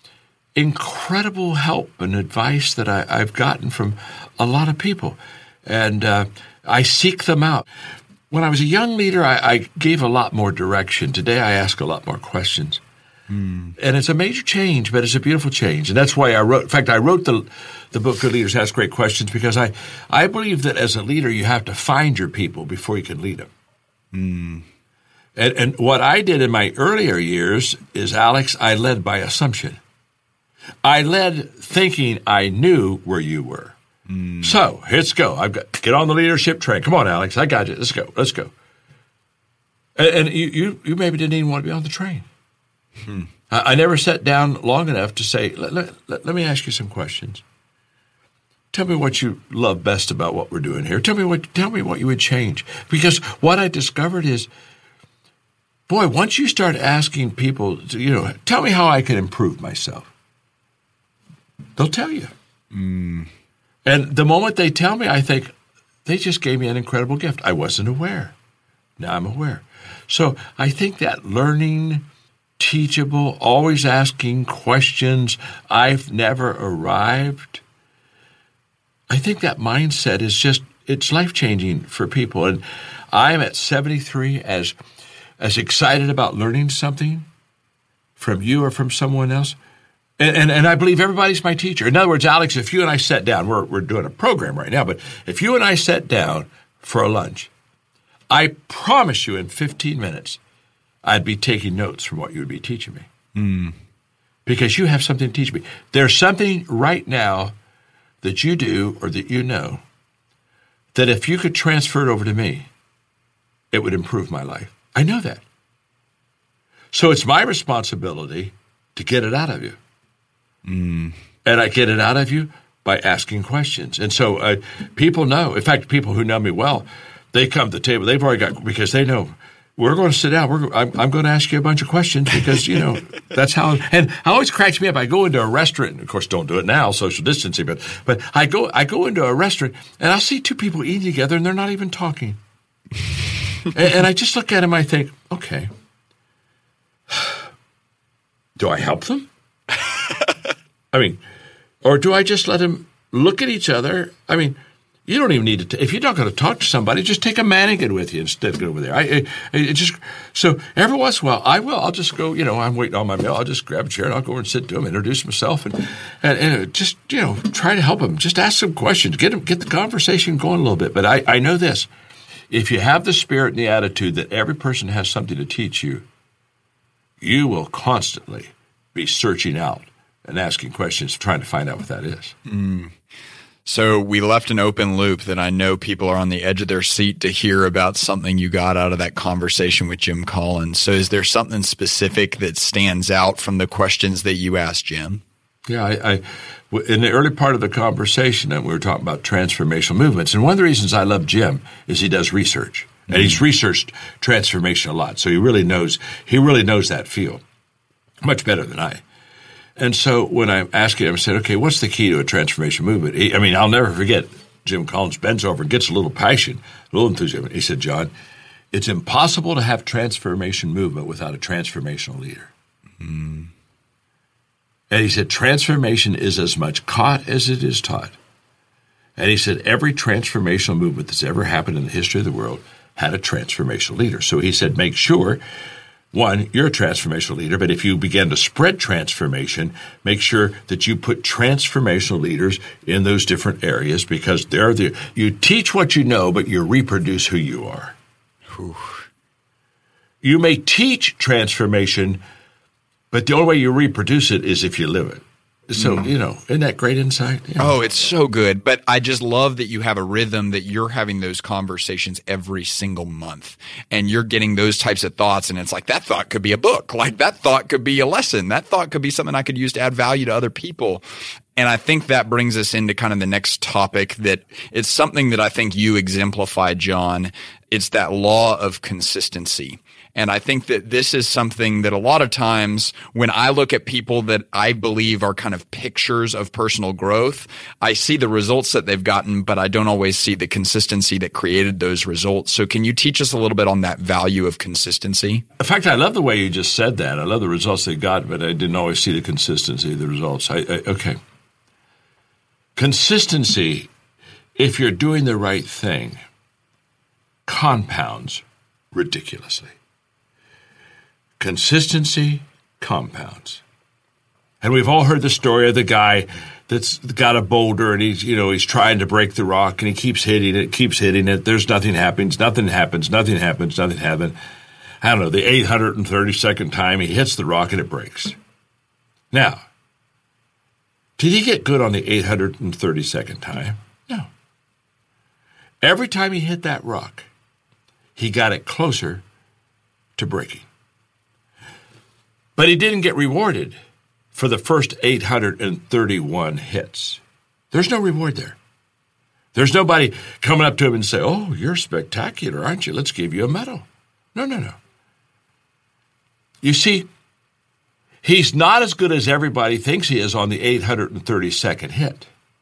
incredible help and advice that I, I've gotten from a lot of people. And uh, I seek them out. When I was a young leader, I, I gave a lot more direction. Today, I ask a lot more questions. Mm. And it's a major change, but it's a beautiful change. And that's why I wrote – in fact, I wrote the the book, Good Leaders Ask Great Questions, because I, I believe that as a leader, you have to find your people before you can lead them. Mm. And, and what I did in my earlier years is, Alex, I led by assumption. I led thinking I knew where you were. Mm. So let's go. I've got get on the leadership train. Come on, Alex. I got you. Let's go. Let's go. And, and you, you, you maybe didn't even want to be on the train. Hmm. I, I never sat down long enough to say, let, let, let, let me ask you some questions. Tell me what you love best about what we're doing here. Tell me what tell me what you would change. Because what I discovered is, boy, once you start asking people, to, you know, tell me how I can improve myself, they'll tell you. Mm. And the moment they tell me, I think, they just gave me an incredible gift. I wasn't aware. Now I'm aware. So I think that learning, teachable, always asking questions, I've never arrived, I think that mindset is just, it's life-changing for people. And I'm at seventy-three as as excited about learning something from you or from someone else. And, and, and I believe everybody's my teacher. In other words, Alex, if you and I sat down, we're, we're doing a program right now, but if you and I sat down for a lunch, I promise you in fifteen minutes, I'd be taking notes from what you would be teaching me. Mm. Because you have something to teach me. There's something right now that you do or that you know that if you could transfer it over to me, it would improve my life. I know that. So it's my responsibility to get it out of you. Mm. And I get it out of you by asking questions. And so uh, people know. In fact, people who know me well, they come to the table. They've already got – because they know – we're going to sit down. We're, I'm, I'm going to ask you a bunch of questions because, you know, that's how – and it always cracks me up. I go into a restaurant – and of course, don't do it now, social distancing, but but I go I go into a restaurant, and I'll see two people eating together, and they're not even talking. and, and I just look at them, I think, okay, do I help them? I mean, or do I just let them look at each other? I mean – you don't even need to. T- if you're not going to talk to somebody, just take a mannequin with you instead of go over there. I, I, I just so every once in a while, I will. I'll just go. You know, I'm waiting on my meal. I'll just grab a chair and I'll go over and sit to him, introduce myself, and and, and just you know try to help him. Just ask some questions. Get him, get the conversation going a little bit. But I, I know this: if you have the spirit and the attitude that every person has something to teach you, you will constantly be searching out and asking questions, trying to find out what that is. Mm. So we left an open loop that I know people are on the edge of their seat to hear about something you got out of that conversation with Jim Collins. So is there something specific that stands out from the questions that you asked Jim? Yeah, I, I in the early part of the conversation, we were talking about transformational movements. And one of the reasons I love Jim is he does research. Mm-hmm. And he's researched transformation a lot. So he really knows he really knows that field much better than I. And so when I'm asking him, I said, okay, what's the key to a transformation movement? He, I mean, I'll never forget Jim Collins bends over and gets a little passion, a little enthusiasm. He said, John, it's impossible to have transformation movement without a transformational leader. Mm. And he said, transformation is as much caught as it is taught. And he said, every transformational movement that's ever happened in the history of the world had a transformational leader. So he said, make sure, one, you're a transformational leader, but if you begin to spread transformation, make sure that you put transformational leaders in those different areas, because they're the, you teach what you know, but you reproduce who you are. Whew. You may teach transformation, but the only way you reproduce it is if you live it. So, mm. you know, isn't that great insight? You know? Oh, it's so good. But I just love that you have a rhythm that you're having those conversations every single month, and you're getting those types of thoughts. And it's like, that thought could be a book. Like, that thought could be a lesson. That thought could be something I could use to add value to other people. And I think that brings us into kind of the next topic, that it's something that I think you exemplify, John. It's that law of consistency. And I think that this is something that a lot of times when I look at people that I believe are kind of pictures of personal growth, I see the results that they've gotten, but I don't always see the consistency that created those results. So can you teach us a little bit on that value of consistency? In fact, I love the way you just said that. I love the results they got, but I didn't always see the consistency of the results. I, I, okay. Consistency, if you're doing the right thing, compounds ridiculously. Consistency compounds. And we've all heard the story of the guy that's got a boulder and he's, you know, he's trying to break the rock and he keeps hitting it, keeps hitting it. There's nothing happens, nothing happens, nothing happens, nothing happens. I don't know, the eight hundred thirty-second time he hits the rock and it breaks. Now, did he get good on the eight hundred thirty-second time? No. Every time he hit that rock, he got it closer to breaking. But he didn't get rewarded for the first eight hundred thirty-one hits. There's no reward there. There's nobody coming up to him and say, oh, you're spectacular, aren't you? Let's give you a medal. No, no, no. You see, he's not as good as everybody thinks he is on the eight hundred thirty-second hit.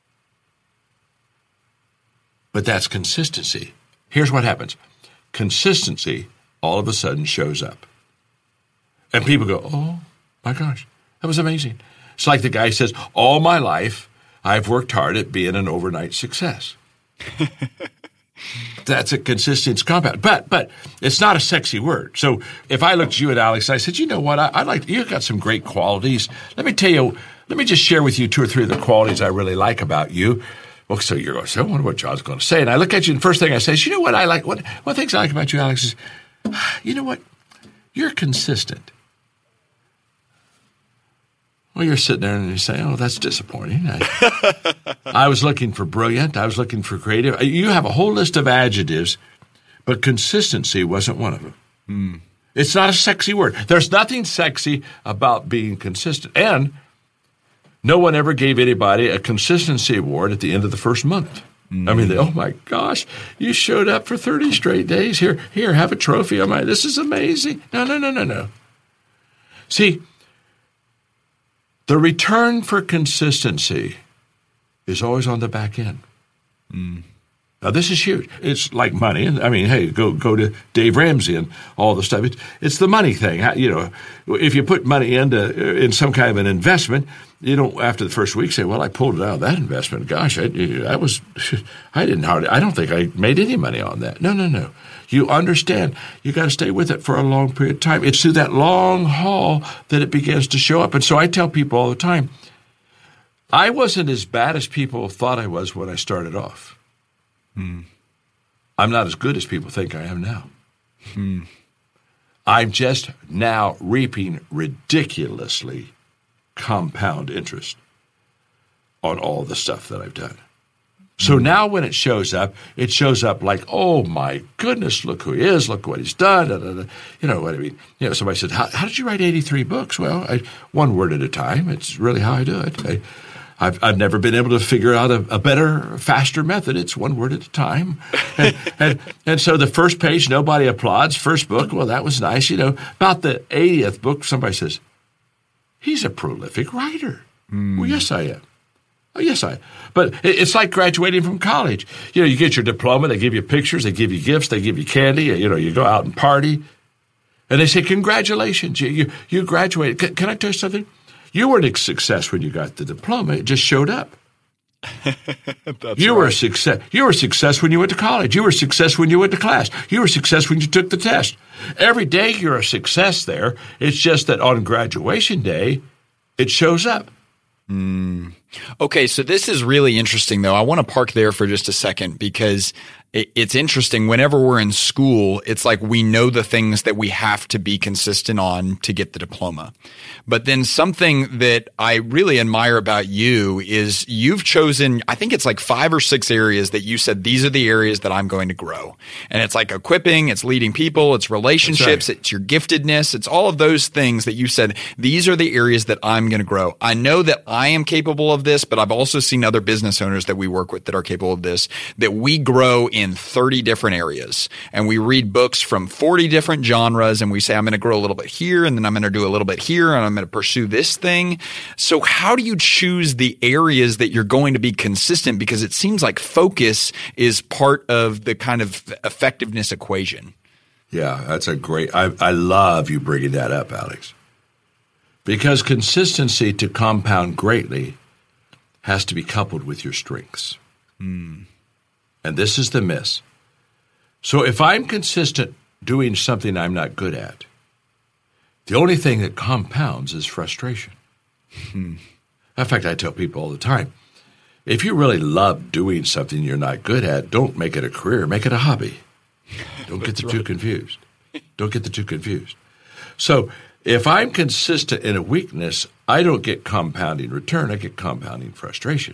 But that's consistency. Here's what happens. Consistency all of a sudden shows up. And people go, oh, my gosh, that was amazing. It's like the guy says, all my life, I've worked hard at being an overnight success. That's a consistency compound. But but it's not a sexy word. So if I looked at you and Alex, I said, you know what, I, I like, you've got some great qualities. Let me tell you, let me just share with you two or three of the qualities I really like about you. Well, so you're going to say, I wonder what John's going to say. And I look at you, and the first thing I say is, you know what I like, what, what things I like about you, Alex, is, you know what, you're consistent. Well, you're sitting there and you say, oh, that's disappointing. I, I was looking for brilliant. I was looking for creative. You have a whole list of adjectives, but consistency wasn't one of them. Mm. It's not a sexy word. There's nothing sexy about being consistent. And no one ever gave anybody a consistency award at the end of the first month. Mm. I mean, they, oh, my gosh, you showed up for thirty straight days. Here, here, have a trophy. I'm like, this is amazing. No, no, no, no, no. See, the return for consistency is always on the back end. Mm. Now, this is huge. It's like money. I mean, hey, go go to Dave Ramsey and all the stuff. It's, it's the money thing. You know, if you put money into in some kind of an investment, you don't after the first week say, "Well, I pulled it out of that investment. Gosh, I, I was, I didn't hardly. I don't think I made any money on that." No, no, no. You understand. You got to stay with it for a long period of time. It's through that long haul that it begins to show up. And so I tell people all the time, I wasn't as bad as people thought I was when I started off. Hmm. I'm not as good as people think I am now. Hmm. I'm just now reaping ridiculously compound interest on all the stuff that I've done. So now when it shows up, it shows up like, oh, my goodness, look who he is, look what he's done. Da, da, da. You know what I mean? You know, somebody said, how, how did you write eighty-three books? Well, I, one word at a time. It's really how I do it. I, I've, I've never been able to figure out a, a better, faster method. It's one word at a time. And, and, and so the first page, nobody applauds. First book, well, that was nice. You know, about the eightieth book, somebody says, he's a prolific writer. Mm. Well, yes, I am. Oh, yes, I. But it's like graduating from college. You know, you get your diploma, they give you pictures, they give you gifts, they give you candy. You know, you go out and party, and they say, congratulations, you you, you graduated. Can, can I tell you something? You weren't a success when you got the diploma. It just showed up. That's you right. were a success. You were a success when you went to college. You were a success when you went to class. You were a success when you took the test. Every day you're a success there. It's just that on graduation day, it shows up. Mm. Okay, so this is really interesting, though. I want to park there for just a second because it, it's interesting. Whenever we're in school, it's like we know the things that we have to be consistent on to get the diploma. But then something that I really admire about you is you've chosen, I think it's like five or six areas that you said, these are the areas that I'm going to grow. And it's like equipping, it's leading people, it's relationships, right. It's your giftedness, it's all of those things that you said, these are the areas that I'm going to grow. I know that I am capable of this, but I've also seen other business owners that we work with that are capable of this, that we grow in thirty different areas. And we read books from forty different genres and we say, I'm going to grow a little bit here and then I'm going to do a little bit here and I'm going to pursue this thing. So how do you choose the areas that you're going to be consistent? Because it seems like focus is part of the kind of effectiveness equation. Yeah, that's a great, I, I love you bringing that up, Alex. Because consistency to compound greatly has to be coupled with your strengths. Hmm. And this is the miss. So if I'm consistent doing something I'm not good at, the only thing that compounds is frustration. Hmm. In fact, I tell people all the time, if you really love doing something you're not good at, don't make it a career, make it a hobby. Don't get the right. two confused. Don't get the two confused. So if I'm consistent in a weakness, I don't get compounding return, I get compounding frustration.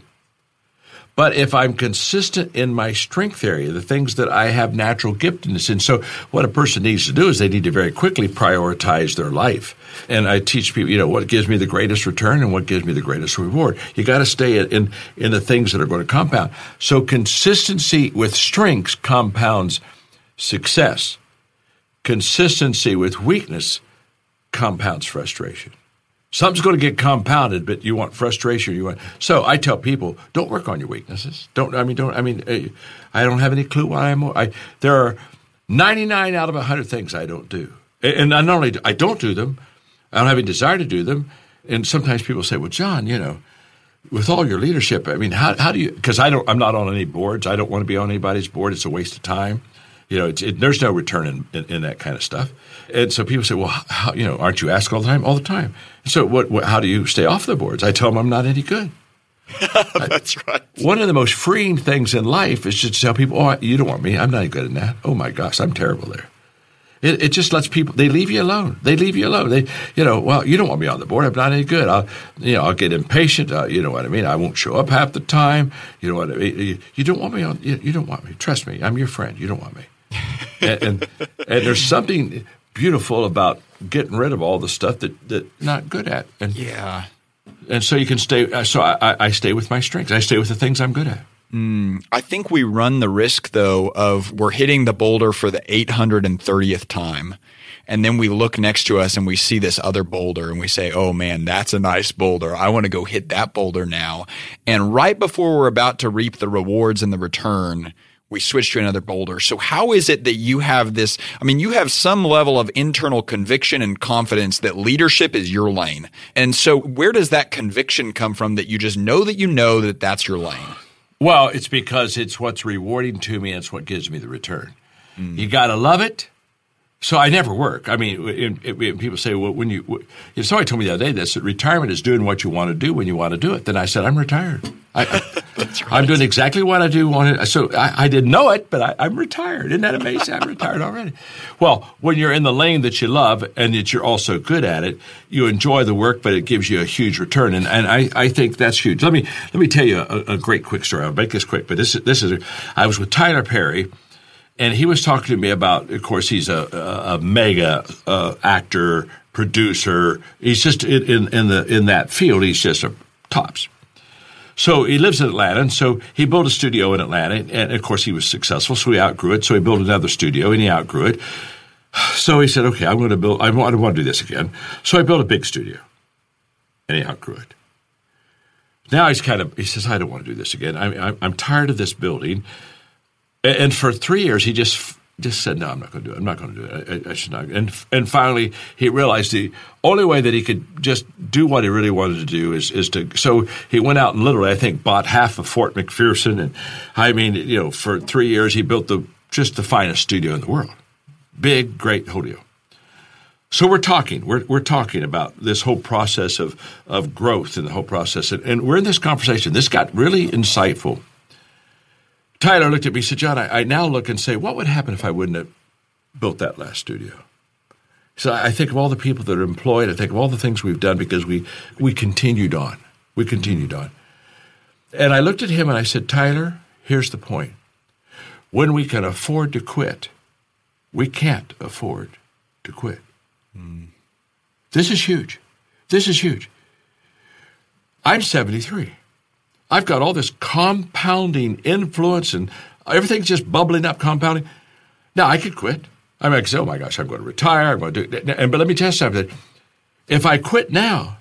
But if I'm consistent in my strength area, the things that I have natural giftedness in, so what a person needs to do is they need to very quickly prioritize their life. And I teach people, you know, what gives me the greatest return and what gives me the greatest reward. You got to stay in, in the things that are going to compound. So consistency with strengths compounds success. Consistency with weakness compounds frustration. Something's going to get compounded, but you want frustration. You want so I tell people, don't work on your weaknesses. Don't I mean don't I mean I don't have any clue why I'm. I there are ninety-nine out of one hundred things I don't do, and not only do, I don't do them, I don't have any desire to do them. And sometimes people say, well, John, you know, with all your leadership, I mean, how how do you? Because I don't, I'm not on any boards. I don't want to be on anybody's board. It's a waste of time. You know, it's, it, there's no return in, in, in that kind of stuff. And so people say, well, how, you know, aren't you asked all the time? All the time. So what, what, how do you stay off the boards? I tell them I'm not any good. That's right. One of the most freeing things in life is just to tell people, oh, you don't want me. I'm not any good at that. Oh, my gosh, I'm terrible there. It, it just lets people – they leave you alone. They leave you alone. They, you know, well, you don't want me on the board. I'm not any good. I'll, you know, I'll get impatient. Uh, you know what I mean? I won't show up half the time. You know what I mean? You, you don't want me on you, – you don't want me. Trust me. I'm your friend. You don't want me. and, and, and there's something beautiful about getting rid of all the stuff that that not good at. And, yeah. And so you can stay. So I, I stay with my strengths. I stay with the things I'm good at. Mm, I think we run the risk, though, of we're hitting the boulder for the eight hundred thirtieth time. And then we look next to us and we see this other boulder and we say, oh, man, that's a nice boulder. I want to go hit that boulder now. And right before we're about to reap the rewards and the return, we switch to another boulder. So how is it that you have this? I mean, you have some level of internal conviction and confidence that leadership is your lane. And so where does that conviction come from that you just know that you know that that's your lane? Well, it's because it's what's rewarding to me and it's what gives me the return. Mm. You got to love it. So I never work. I mean, in, in, people say, well, when you, when, somebody told me the other day this, that retirement is doing what you want to do when you want to do it. Then I said, I'm retired. I, That's right. I'm doing exactly what I do. Want to, so I, I didn't know it, but I, I'm retired. Isn't that amazing? I'm retired already. Well, when you're in the lane that you love and that you're also good at it, you enjoy the work, but it gives you a huge return. And, and I, I think that's huge. Let me let me tell you a, a great quick story. I'll make this quick, but this, this is a, I was with Tyler Perry. And he was talking to me about, of course, he's a, a, a mega uh, actor, producer. He's just in, in, in the in that field. He's just a tops. So he lives in Atlanta, and so he built a studio in Atlanta. And, of course, he was successful, so he outgrew it. So he built another studio, and he outgrew it. So he said, okay, I'm going to build – I want to do this again. So I built a big studio, and he outgrew it. Now he's kind of – he says, I don't want to do this again. I, I'm, I'm tired of this building. And for three years, he just just said, no, I'm not going to do it. I'm not going to do it. I, I should not. And and finally, he realized the only way that he could just do what he really wanted to do is is to. So he went out and literally, I think, bought half of Fort McPherson, and I mean, you know, for three years he built the just the finest studio in the world, big, great studio. So we're talking. We're we're talking about this whole process of of growth and the whole process, and, and we're in this conversation. This got really insightful. Tyler looked at me and said, John, I, I now look and say, what would happen if I wouldn't have built that last studio? So I think of all the people that are employed. I think of all the things we've done because we we continued on. We continued on. And I looked at him and I said, Tyler, here's the point. When we can afford to quit, we can't afford to quit. Mm. This is huge. This is huge. I'm seventy-three. I've got all this compounding influence and everything's just bubbling up, compounding. Now, I could quit. I mean, I could say, oh, my gosh, I'm going to retire. I'm going to do it. But let me tell you something. If I quit now,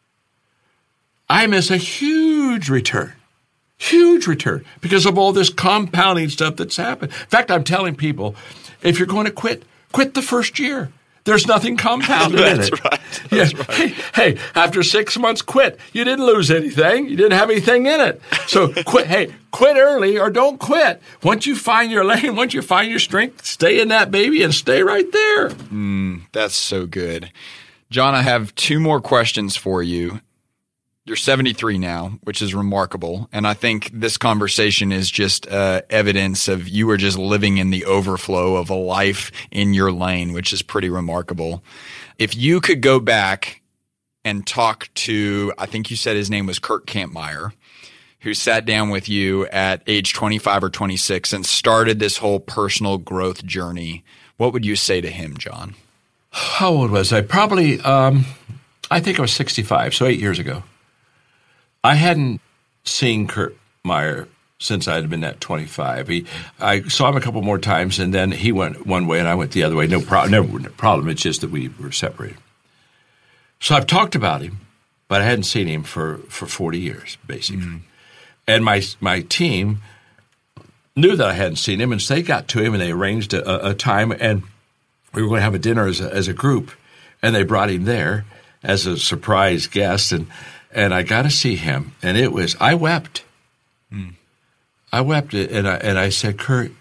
I miss a huge return, huge return because of all this compounding stuff that's happened. In fact, I'm telling people, if you're going to quit, quit the first year. There's nothing compounded in it. Right. That's yeah. right. Hey, hey, after six months, quit. You didn't lose anything. You didn't have anything in it. So quit. Hey, quit early or don't quit. Once you find your lane, once you find your strength, stay in that baby and stay right there. Mm, that's so good. John, I have two more questions for you. You're seventy-three now, which is remarkable. And I think this conversation is just uh, evidence of you are just living in the overflow of a life in your lane, which is pretty remarkable. If you could go back and talk to, I think you said his name was Kurt Kampmeyer, who sat down with you at age twenty-five or twenty-six and started this whole personal growth journey, what would you say to him, John? How old was I? Probably, um, I think I was sixty-five, so eight years ago. I hadn't seen Kurt Meyer since I had been at twenty-five. He, I saw him a couple more times, and then he went one way and I went the other way. No problem. Never no problem. It's just that we were separated. So I've talked about him, but I hadn't seen him for, for forty years, basically. Mm. And my my team knew that I hadn't seen him, and so they got to him and they arranged a, a time, and we were going to have a dinner as a, as a group, and they brought him there as a surprise guest, and And I got to see him, and it was, I wept. Mm. I wept, and I, and I said, Kurt,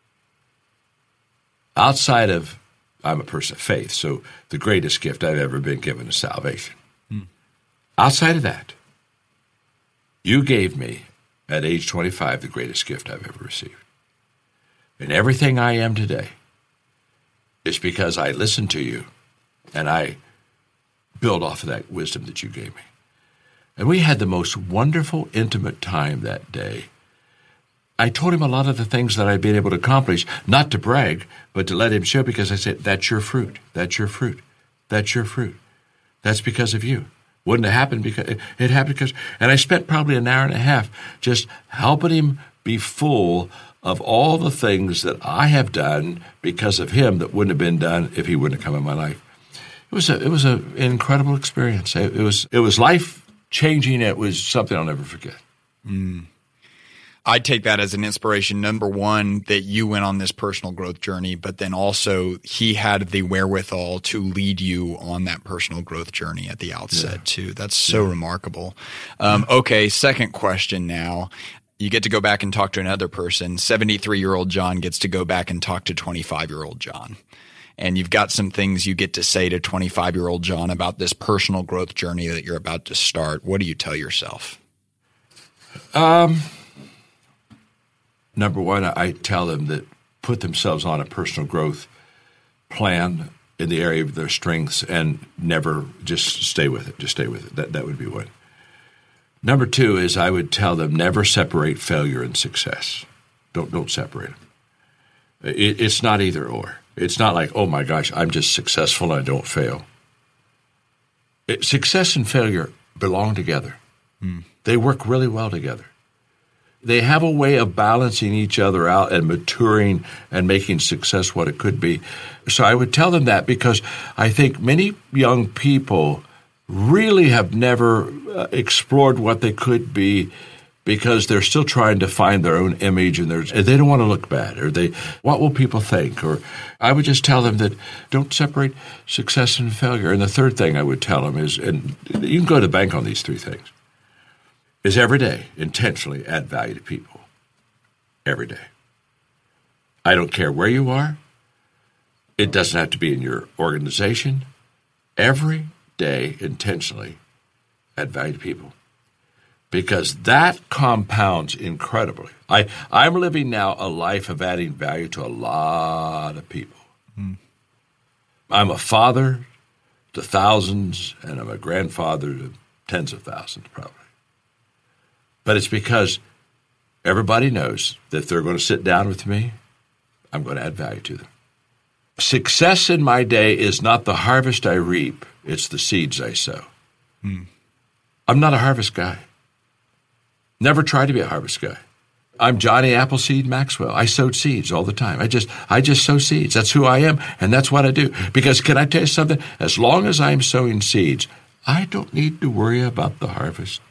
outside of, I'm a person of faith, so the greatest gift I've ever been given is salvation. Mm. Outside of that, you gave me, at age twenty-five, the greatest gift I've ever received. And everything I am today is because I listened to you, and I built off of that wisdom that you gave me. And we had the most wonderful, intimate time that day. I told him a lot of the things that I'd been able to accomplish, not to brag, but to let him show, because I said, that's your fruit. That's your fruit. That's your fruit. That's because of you. Wouldn't have happened because it happened because, and I spent probably an hour and a half just helping him be full of all the things that I have done because of him that wouldn't have been done if he wouldn't have come in my life. It was a, it was a, an incredible experience. It, it was, it was life changing. It was something I'll never forget. Mm. I take that as an inspiration. Number one, that you went on this personal growth journey, but then also he had the wherewithal to lead you on that personal growth journey at the outset yeah. too. That's so yeah. remarkable. Um, okay. Second question now. You get to go back and talk to another person. seventy-three-year-old John gets to go back and talk to twenty-five-year-old John. And you've got some things you get to say to twenty-five-year-old John about this personal growth journey that you're about to start. What do you tell yourself? Um, number one, I tell them that put themselves on a personal growth plan in the area of their strengths and never just stay with it. Just stay with it. That that would be one. Number two is I would tell them never separate failure and success. Don't don't separate them. It, it's not either or. It's not like, oh my gosh, I'm just successful and I don't fail. It, success and failure belong together. Mm. They work really well together. They have a way of balancing each other out and maturing and making success what it could be. So I would tell them that because I think many young people really have never uh, explored what they could be because they're still trying to find their own image, and, and they don't want to look bad, or they, what will people think? Or I would just tell them that don't separate success and failure. And the third thing I would tell them is, and you can go to the bank on these three things, is every day intentionally add value to people. Every day. I don't care where you are. It doesn't have to be in your organization. Every day intentionally add value to people. Because that compounds incredibly. I, I'm living now a life of adding value to a lot of people. Mm. I'm a father to thousands, and I'm a grandfather to tens of thousands probably. But it's because everybody knows that if they're going to sit down with me, I'm going to add value to them. Success in my day is not the harvest I reap, it's the seeds I sow. Mm. I'm not a harvest guy. Never tried to be a harvest guy. I'm Johnny Appleseed Maxwell. I sowed seeds all the time. I just I just sow seeds. That's who I am, and that's what I do. Because can I tell you something? As long as I'm sowing seeds, I don't need to worry about the harvest.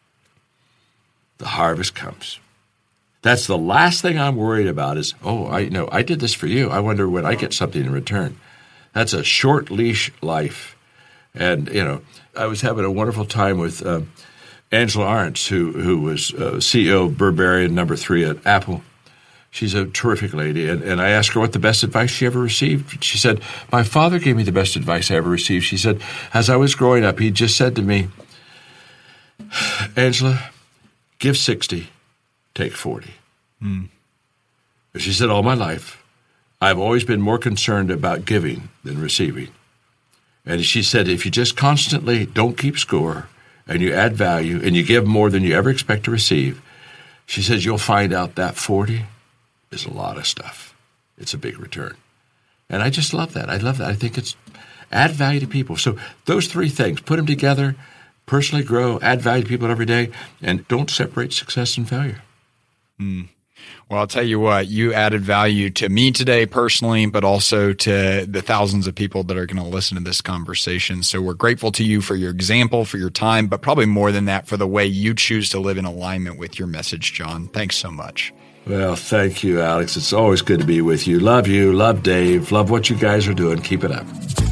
The harvest comes. That's the last thing I'm worried about is, oh, I know I did this for you. I wonder when I get something in return. That's a short leash life. And, you know, I was having a wonderful time with uh, Angela Arendt, who who was uh, C E O of Burberry and number three at Apple. She's a terrific lady. And, and I asked her what the best advice she ever received. She said, my father gave me the best advice I ever received. She said, as I was growing up, he just said to me, Angela, give sixty, take forty. Mm. She said, all my life, I've always been more concerned about giving than receiving. And she said, if you just constantly don't keep score, and you add value, and you give more than you ever expect to receive, she says you'll find out that forty is a lot of stuff. It's a big return. And I just love that. I love that. I think it's add value to people. So those three things, put them together, personally grow, add value to people every day, and don't separate success and failure. Mm. Well, I'll tell you what, you added value to me today personally, but also to the thousands of people that are going to listen to this conversation. So we're grateful to you for your example, for your time, but probably more than that, for the way you choose to live in alignment with your message, John. Thanks so much. Well, thank you, Alex. It's always good to be with you. Love you. Love Dave. Love what you guys are doing. Keep it up.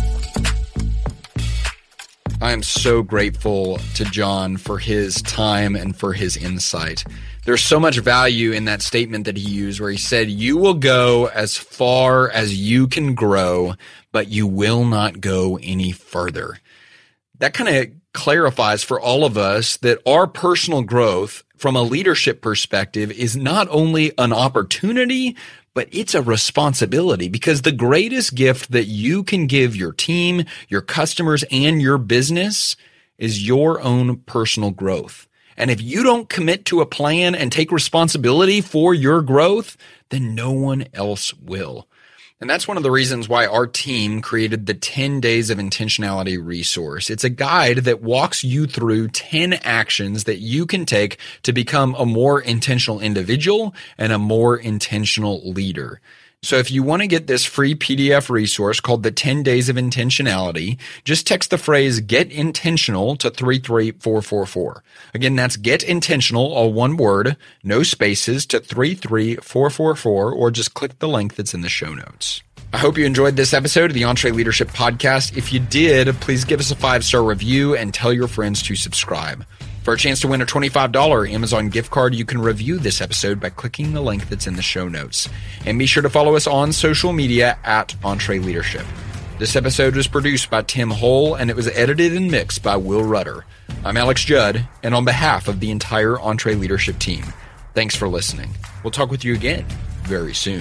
I am so grateful to John for his time and for his insight. There's so much value in that statement that he used where he said, you will go as far as you can grow, but you will not go any further. That kind of clarifies for all of us that our personal growth from a leadership perspective is not only an opportunity, but it's a responsibility, because the greatest gift that you can give your team, your customers, and your business is your own personal growth. And if you don't commit to a plan and take responsibility for your growth, then no one else will. And that's one of the reasons why our team created the ten Days of Intentionality resource. It's a guide that walks you through ten actions that you can take to become a more intentional individual and a more intentional leader. So if you want to get this free P D F resource called the ten Days of Intentionality, just text the phrase "Get Intentional" to three three four four four. Again, that's "Get Intentional," all one word, no spaces, to three three four four four, or just click the link that's in the show notes. I hope you enjoyed this episode of the EntreLeadership Podcast. If you did, please give us a five-star review and tell your friends to subscribe. For a chance to win a twenty-five dollars Amazon gift card, you can review this episode by clicking the link that's in the show notes. And be sure to follow us on social media at EntreLeadership. This episode was produced by Tim Hull, and it was edited and mixed by Will Rudder. I'm Alex Judd, and on behalf of the entire EntreLeadership team, thanks for listening. We'll talk with you again very soon.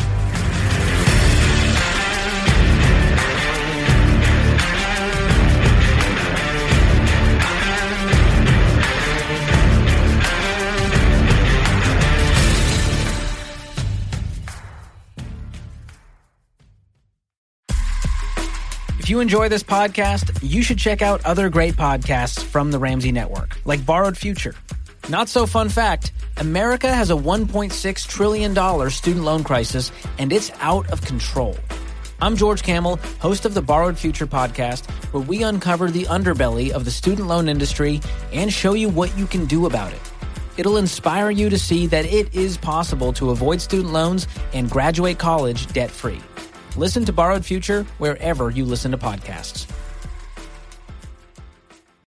If you enjoy this podcast, you should check out other great podcasts from the Ramsey Network, like Borrowed Future. Not so fun fact, America has a one point six trillion dollars student loan crisis, and it's out of control. I'm George Kamel, host of the Borrowed Future podcast, where we uncover the underbelly of the student loan industry and show you what you can do about it. It'll inspire you to see that it is possible to avoid student loans and graduate college debt-free. Listen to Borrowed Future wherever you listen to podcasts.